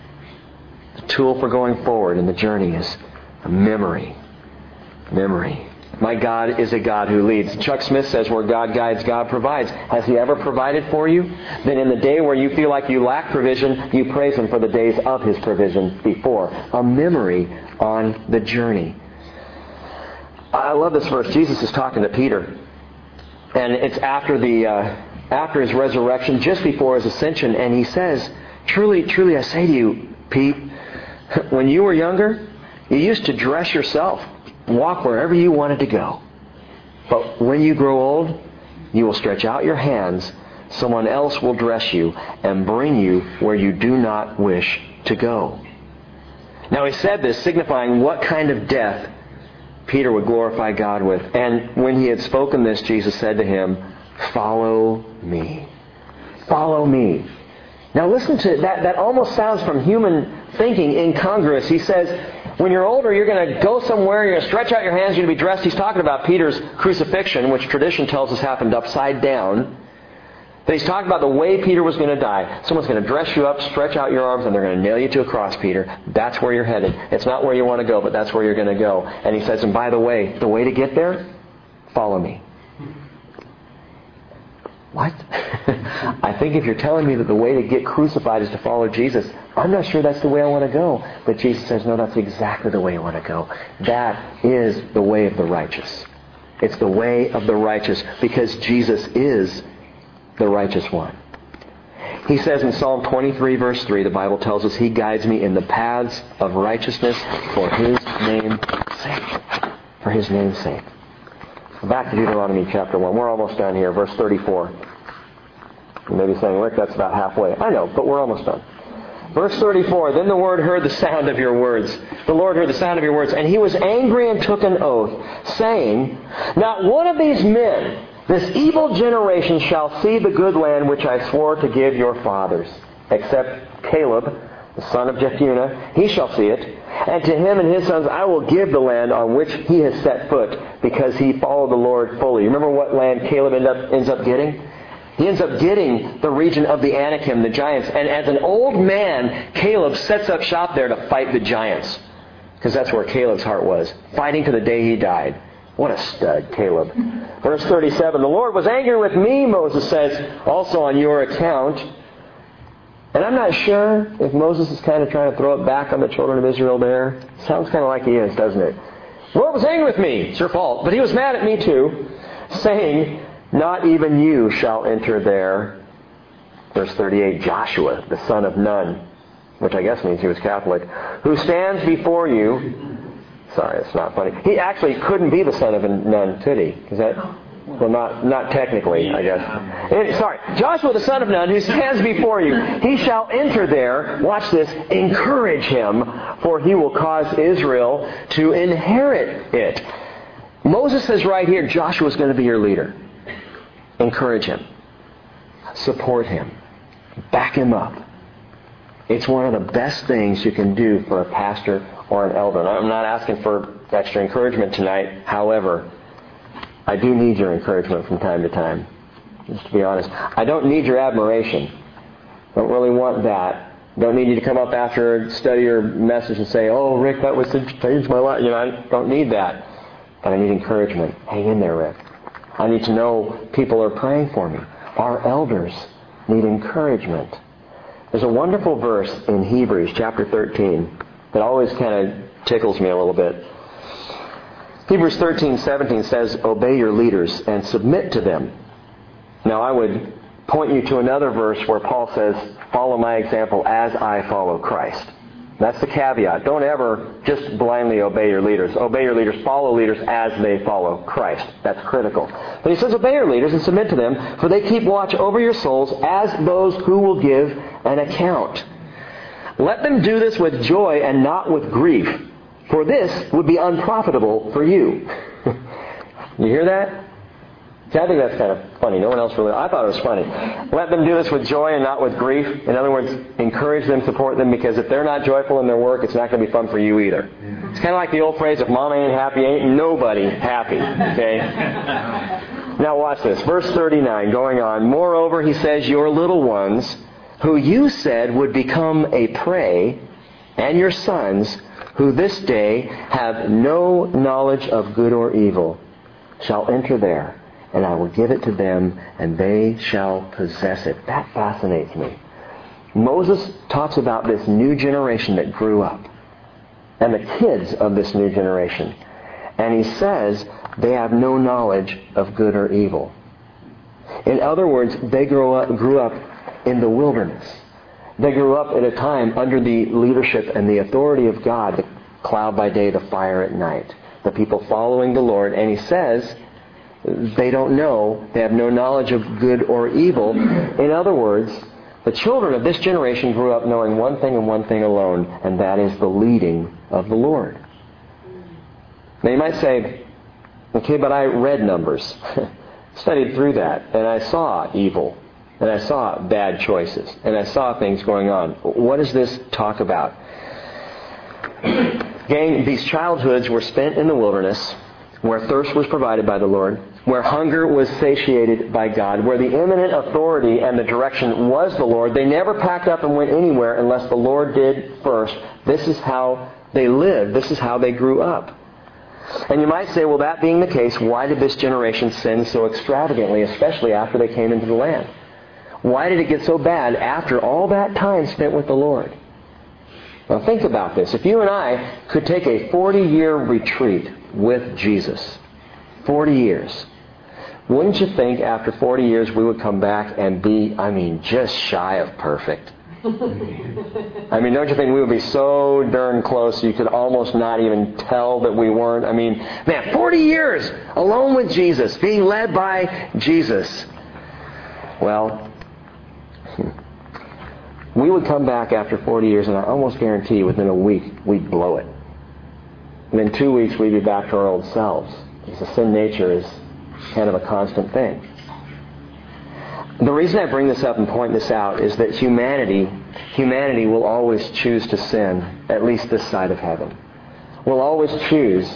The tool for going forward in the journey is a memory. Memory. My God is a God who leads. Chuck Smith says, where God guides, God provides. Has He ever provided for you? Then in the day where you feel like you lack provision, you praise Him for the days of His provision before. A memory on the journey. I love this verse. Jesus is talking to Peter. And it's after the uh, after His resurrection, just before His ascension. And He says, Truly, truly I say to you, Pete, when you were younger, you used to dress yourself. Walk wherever you wanted to go. But when you grow old, you will stretch out your hands. Someone else will dress you and bring you where you do not wish to go. Now He said this, signifying what kind of death Peter would glorify God with. And when he had spoken this, Jesus said to him, Follow me. Follow me. Now listen to that. That almost sounds from human thinking incongruous. He says, when you're older, you're going to go somewhere, you're going to stretch out your hands, you're going to be dressed. He's talking about Peter's crucifixion, which tradition tells us happened upside down. Then he's talking about the way Peter was going to die. Someone's going to dress you up, stretch out your arms, and they're going to nail you to a cross, Peter. That's where you're headed. It's not where you want to go, but that's where you're going to go. And he says, and by the way, the way to get there, follow me. What? I think if you're telling me that the way to get crucified is to follow Jesus, I'm not sure that's the way I want to go. But Jesus says, no, that's exactly the way you want to go. That is the way of the righteous. It's the way of the righteous because Jesus is the righteous one. He says in Psalm twenty-three, verse three, the Bible tells us, He guides me in the paths of righteousness for His name's sake. For His name's sake. Back to Deuteronomy chapter one. We're almost done here. Verse thirty-four. You may be saying, Rick, that's about halfway. I know, but we're almost done. Verse thirty-four. Then the Lord heard the sound of your words. The Lord heard the sound of your words. And He was angry and took an oath, saying, Not one of these men, this evil generation, shall see the good land which I swore to give your fathers, except Caleb, the son of Jephunneh. He shall see it. And to him and his sons I will give the land on which he has set foot, because he followed the Lord fully. Remember what land Caleb end up, ends up getting? He ends up getting the region of the Anakim, the giants. And as an old man, Caleb sets up shop there to fight the giants. Because that's where Caleb's heart was. Fighting to the day he died. What a stud, Caleb. Verse thirty-seven. The Lord was angry with me, Moses says, also on your account. And I'm not sure if Moses is kind of trying to throw it back on the children of Israel there. Sounds kind of like he is, doesn't it? Lord was angry with me. It's your fault. But he was mad at me too, saying, not even you shall enter there. Verse thirty-eight, Joshua, the son of Nun, which I guess means he was Catholic, who stands before you. Sorry, it's not funny. He actually couldn't be the son of a nun, could he? Is that... Well, not not technically, I guess. And, sorry. Joshua, the son of Nun, who stands before you, he shall enter there. Watch this. Encourage him, for he will cause Israel to inherit it. Moses says right here, Joshua is going to be your leader. Encourage him. Support him. Back him up. It's one of the best things you can do for a pastor or an elder. I'm not asking for extra encouragement tonight. However, I do need your encouragement from time to time. Just to be honest. I don't need your admiration. Don't really want that. Don't need you to come up after a study or message and say, oh, Rick, that was changed my life. You know, I don't need that. But I need encouragement. Hang in there, Rick. I need to know people are praying for me. Our elders need encouragement. There's a wonderful verse in Hebrews chapter thirteen that always kind of tickles me a little bit. Hebrews thirteen seventeen says, obey your leaders and submit to them. Now I would point you to another verse where Paul says, follow my example as I follow Christ. That's the caveat. Don't ever just blindly obey your leaders. Obey your leaders, follow leaders as they follow Christ. That's critical. But he says, obey your leaders and submit to them, for they keep watch over your souls as those who will give an account. Let them do this with joy and not with grief, for this would be unprofitable for you. You hear that? See, I think that's kind of funny. No one else really... I thought it was funny. Let them do this with joy and not with grief. In other words, encourage them, support them, because if they're not joyful in their work, it's not going to be fun for you either. It's kind of like the old phrase, if mama ain't happy, ain't nobody happy. Okay? Now watch this. Verse thirty-nine, going on. Moreover, he says, your little ones, who you said would become a prey, and your sons, who this day have no knowledge of good or evil, shall enter there, and I will give it to them, and they shall possess it. That fascinates me. Moses talks about this new generation that grew up, and the kids of this new generation. And he says they have no knowledge of good or evil. In other words, they grew up, grew up in the wilderness. They grew up at a time under the leadership and the authority of God, the cloud by day, the fire at night, the people following the Lord. And he says they don't know, they have no knowledge of good or evil. In other words, the children of this generation grew up knowing one thing and one thing alone, and that is the leading of the Lord. Now you might say, okay, but I read Numbers, studied through that, and I saw evil. And I saw bad choices. And I saw things going on. What does this talk about? Gang, these childhoods were spent in the wilderness, where thirst was provided by the Lord, where hunger was satiated by God, where the imminent authority and the direction was the Lord. They never packed up and went anywhere unless the Lord did first. This is how they lived. This is how they grew up. And you might say, well, that being the case, why did this generation sin so extravagantly, especially after they came into the land? Why did it get so bad after all that time spent with the Lord? Now think about this. If you and I could take a forty-year retreat with Jesus, forty years, wouldn't you think after forty years we would come back and be, I mean, just shy of perfect? I mean, don't you think we would be so darn close you could almost not even tell that we weren't? I mean, man, forty years alone with Jesus, being led by Jesus. Well, we would come back after forty years, and I almost guarantee within a week we'd blow it. And in two weeks we'd be back to our old selves. Because the sin nature is kind of a constant thing. The reason I bring this up and point this out is that humanity, humanity will always choose to sin, at least this side of heaven. We'll always choose,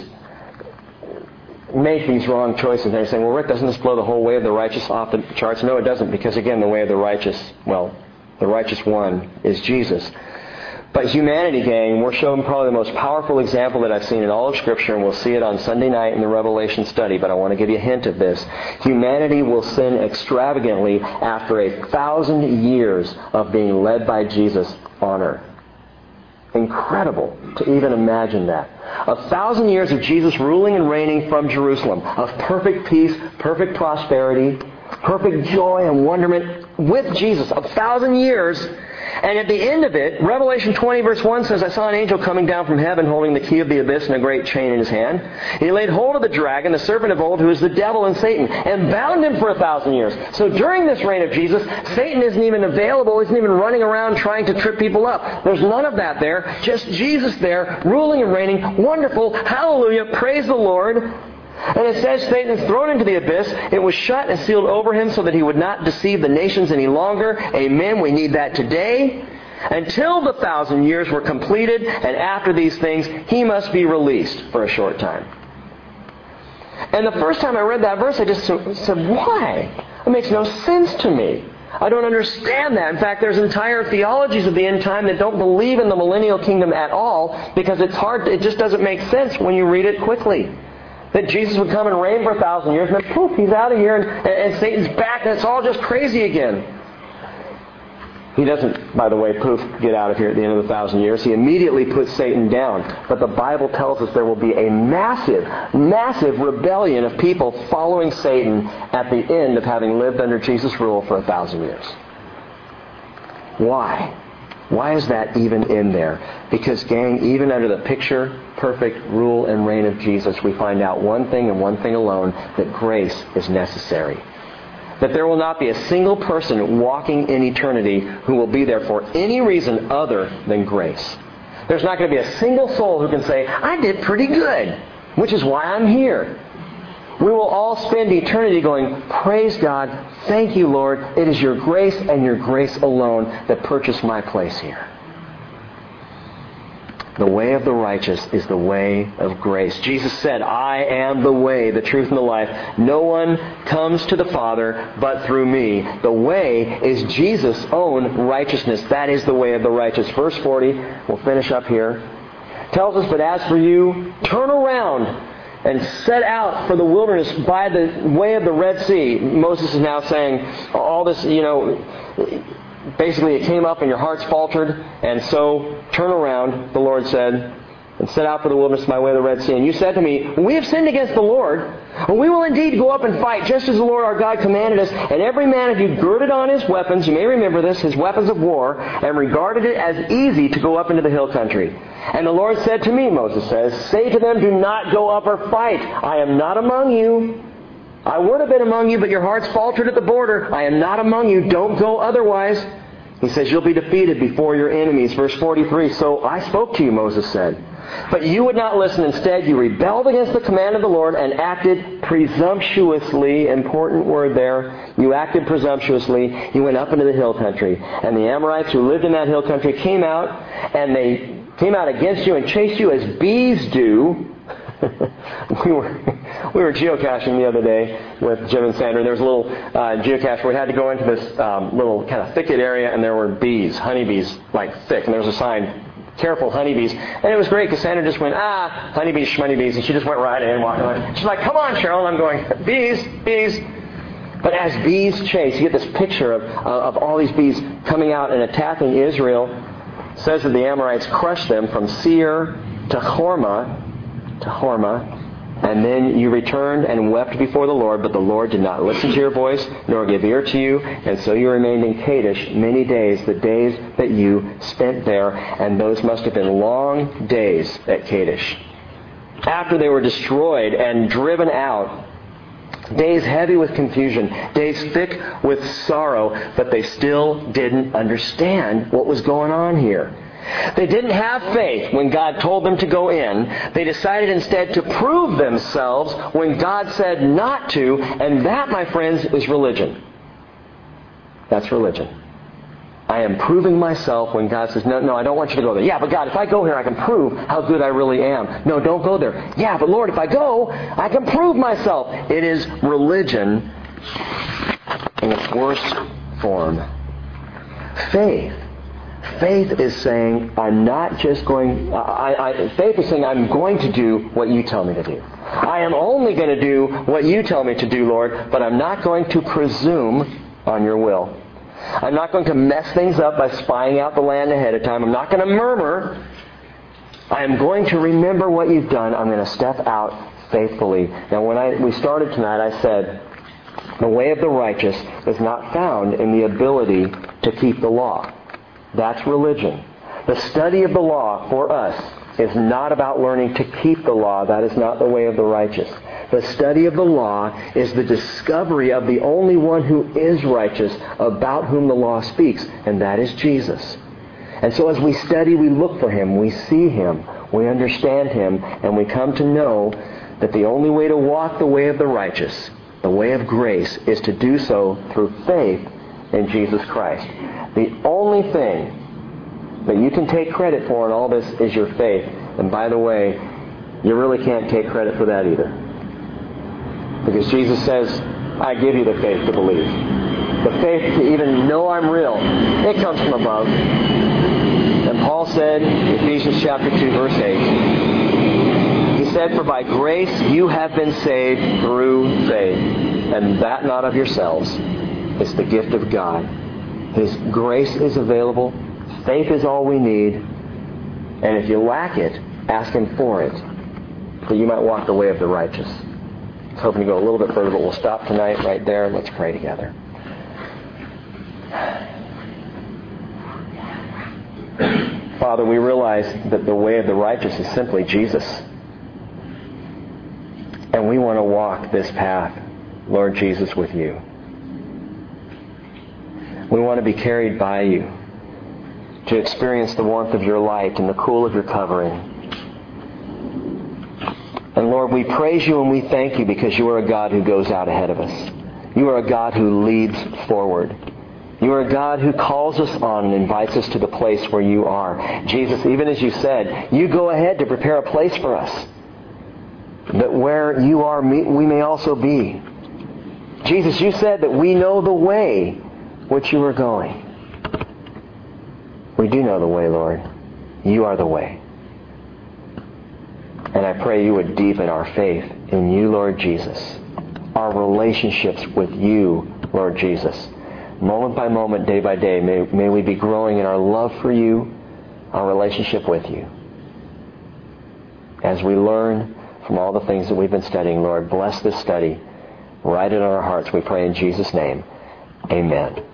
make these wrong choices. And they're saying, well, Rick, doesn't this blow the whole way of the righteous off the charts? No, it doesn't, because again, the way of the righteous, well, the righteous one is Jesus. But humanity, gang, we're showing probably the most powerful example that I've seen in all of Scripture, and we'll see it on Sunday night in the Revelation study, but I want to give you a hint of this. Humanity will sin extravagantly after a thousand years of being led by Jesus on earth. Incredible to even imagine that. A thousand years of Jesus ruling and reigning from Jerusalem, of perfect peace, perfect prosperity, perfect joy and wonderment with Jesus. A thousand years. And at the end of it, Revelation twenty verse one says, I saw an angel coming down from heaven holding the key of the abyss and a great chain in his hand. He laid hold of the dragon, the serpent of old, who is the devil and Satan, and bound him for a thousand years. So during this reign of Jesus, Satan isn't even available, isn't even running around trying to trip people up. There's none of that there. Just Jesus there, ruling and reigning. Wonderful. Hallelujah. Praise the Lord. And it says Satan is thrown into the abyss. It was shut and sealed over him so that he would not deceive the nations any longer. Amen. We need that today. Until the thousand years were completed, and after these things, he must be released for a short time. And the first time I read that verse, I just said, why? It makes no sense to me. I don't understand that. In fact, there's entire theologies of the end time that don't believe in the millennial kingdom at all because it's hard. It just doesn't make sense when you read it quickly. That Jesus would come and reign for a thousand years, and then poof, he's out of here, and, and Satan's back, and it's all just crazy again. He doesn't, by the way, poof, get out of here at the end of the thousand years. He immediately puts Satan down. But the Bible tells us there will be a massive, massive rebellion of people following Satan at the end of having lived under Jesus' rule for a thousand years. Why? Why is that even in there? Because, gang, even under the picture-perfect rule and reign of Jesus, we find out one thing and one thing alone, that grace is necessary. That there will not be a single person walking in eternity who will be there for any reason other than grace. There's not going to be a single soul who can say, I did pretty good, which is why I'm here. We will all spend eternity going, praise God, thank you, Lord. It is your grace and your grace alone that purchased my place here. The way of the righteous is the way of grace. Jesus said, I am the way, the truth, and the life. No one comes to the Father but through me. The way is Jesus' own righteousness. That is the way of the righteous. Verse forty, we'll finish up here, tells us, but as for you, turn around and set out for the wilderness by the way of the Red Sea. Moses is now saying all this, you know, basically it came up and your hearts faltered, and so turn around, the Lord said, and set out for the wilderness by way of the Red Sea. And you said to me, we have sinned against the Lord, and we will indeed go up and fight, just as the Lord our God commanded us. And every man of you girded on his weapons, you may remember this, his weapons of war, and regarded it as easy to go up into the hill country. And the Lord said to me, Moses says, say to them, do not go up or fight. I am not among you. I would have been among you, but your hearts faltered at the border. I am not among you. Don't go otherwise. He says, you'll be defeated before your enemies. Verse forty-three, so I spoke to you, Moses said. But you would not listen. Instead, you rebelled against the command of the Lord and acted presumptuously. Important word there. You acted presumptuously. You went up into the hill country. And the Amorites who lived in that hill country came out, and they came out against you and chased you as bees do. we were we were geocaching the other day with Jim and Sandra. There was a little uh, geocache where we had to go into this um, little kind of thicket area, and there were bees, honeybees, like thick. And there was a sign, careful honeybees. And it was great because Sandra just went, ah, honeybees, shmoneybees, and she just went right in, walking away. She's like, come on, Cheryl. And I'm going, bees, bees. But as bees chase, you get this picture of, uh, of all these bees coming out and attacking Israel. It says that the Amorites crushed them from Seir to Hormah, to Hormah, and then you returned and wept before the Lord, but the Lord did not listen to your voice, nor give ear to you, and so you remained in Kadesh many days, the days that you spent there, and those must have been long days at Kadesh. After they were destroyed and driven out, days heavy with confusion, days thick with sorrow, but they still didn't understand what was going on here. They didn't have faith when God told them to go in. They decided instead to prove themselves when God said not to, and that, my friends, is religion. That's religion. I am proving myself when God says, no, no, I don't want you to go there. Yeah, but God, if I go here, I can prove how good I really am. No, don't go there. Yeah, but Lord, if I go, I can prove myself. It is religion in its worst form. Faith. Faith is saying, I'm not just going, I, I, faith is saying, I'm going to do what you tell me to do. I am only going to do what you tell me to do, Lord, but I'm not going to presume on your will. I'm not going to mess things up by spying out the land ahead of time. I'm not going to murmur. I am going to remember what you've done. I'm going to step out faithfully. Now, when I we started tonight, I said, the way of the righteous is not found in the ability to keep the law. That's religion. The study of the law for us is not about learning to keep the law. That is not the way of the righteous. The study of the law is the discovery of the only one who is righteous, about whom the law speaks, and that is Jesus. And so as we study, we look for Him, we see Him, we understand Him, and we come to know that the only way to walk the way of the righteous, the way of grace, is to do so through faith in Jesus Christ. The only thing that you can take credit for in all this is your faith. And by the way, you really can't take credit for that either. Because Jesus says, I give you the faith to believe. The faith to even know I'm real. It comes from above. And Paul said, Ephesians chapter two, verse eight, he said, for by grace you have been saved through faith, and that not of yourselves. It's the gift of God. His grace is available. Faith is all we need. And if you lack it, ask Him for it, that you might walk the way of the righteous. I was hoping to go a little bit further, but we'll stop tonight right there and let's pray together. Father, we realize that the way of the righteous is simply Jesus. And we want to walk this path, Lord Jesus, with you. We want to be carried by you, to experience the warmth of your light and the cool of your covering. And Lord, we praise you and we thank you because you are a God who goes out ahead of us. You are a God who leads forward. You are a God who calls us on and invites us to the place where you are. Jesus, even as you said, you go ahead to prepare a place for us, that where you are, we may also be. Jesus, you said that we know the way which you are going. We do know the way, Lord. You are the way. And I pray you would deepen our faith in you, Lord Jesus. Our relationships with you, Lord Jesus. Moment by moment, day by day, may, may we be growing in our love for you, our relationship with you. As we learn from all the things that we've been studying, Lord, bless this study. Write it on our hearts, we pray in Jesus' name. Amen.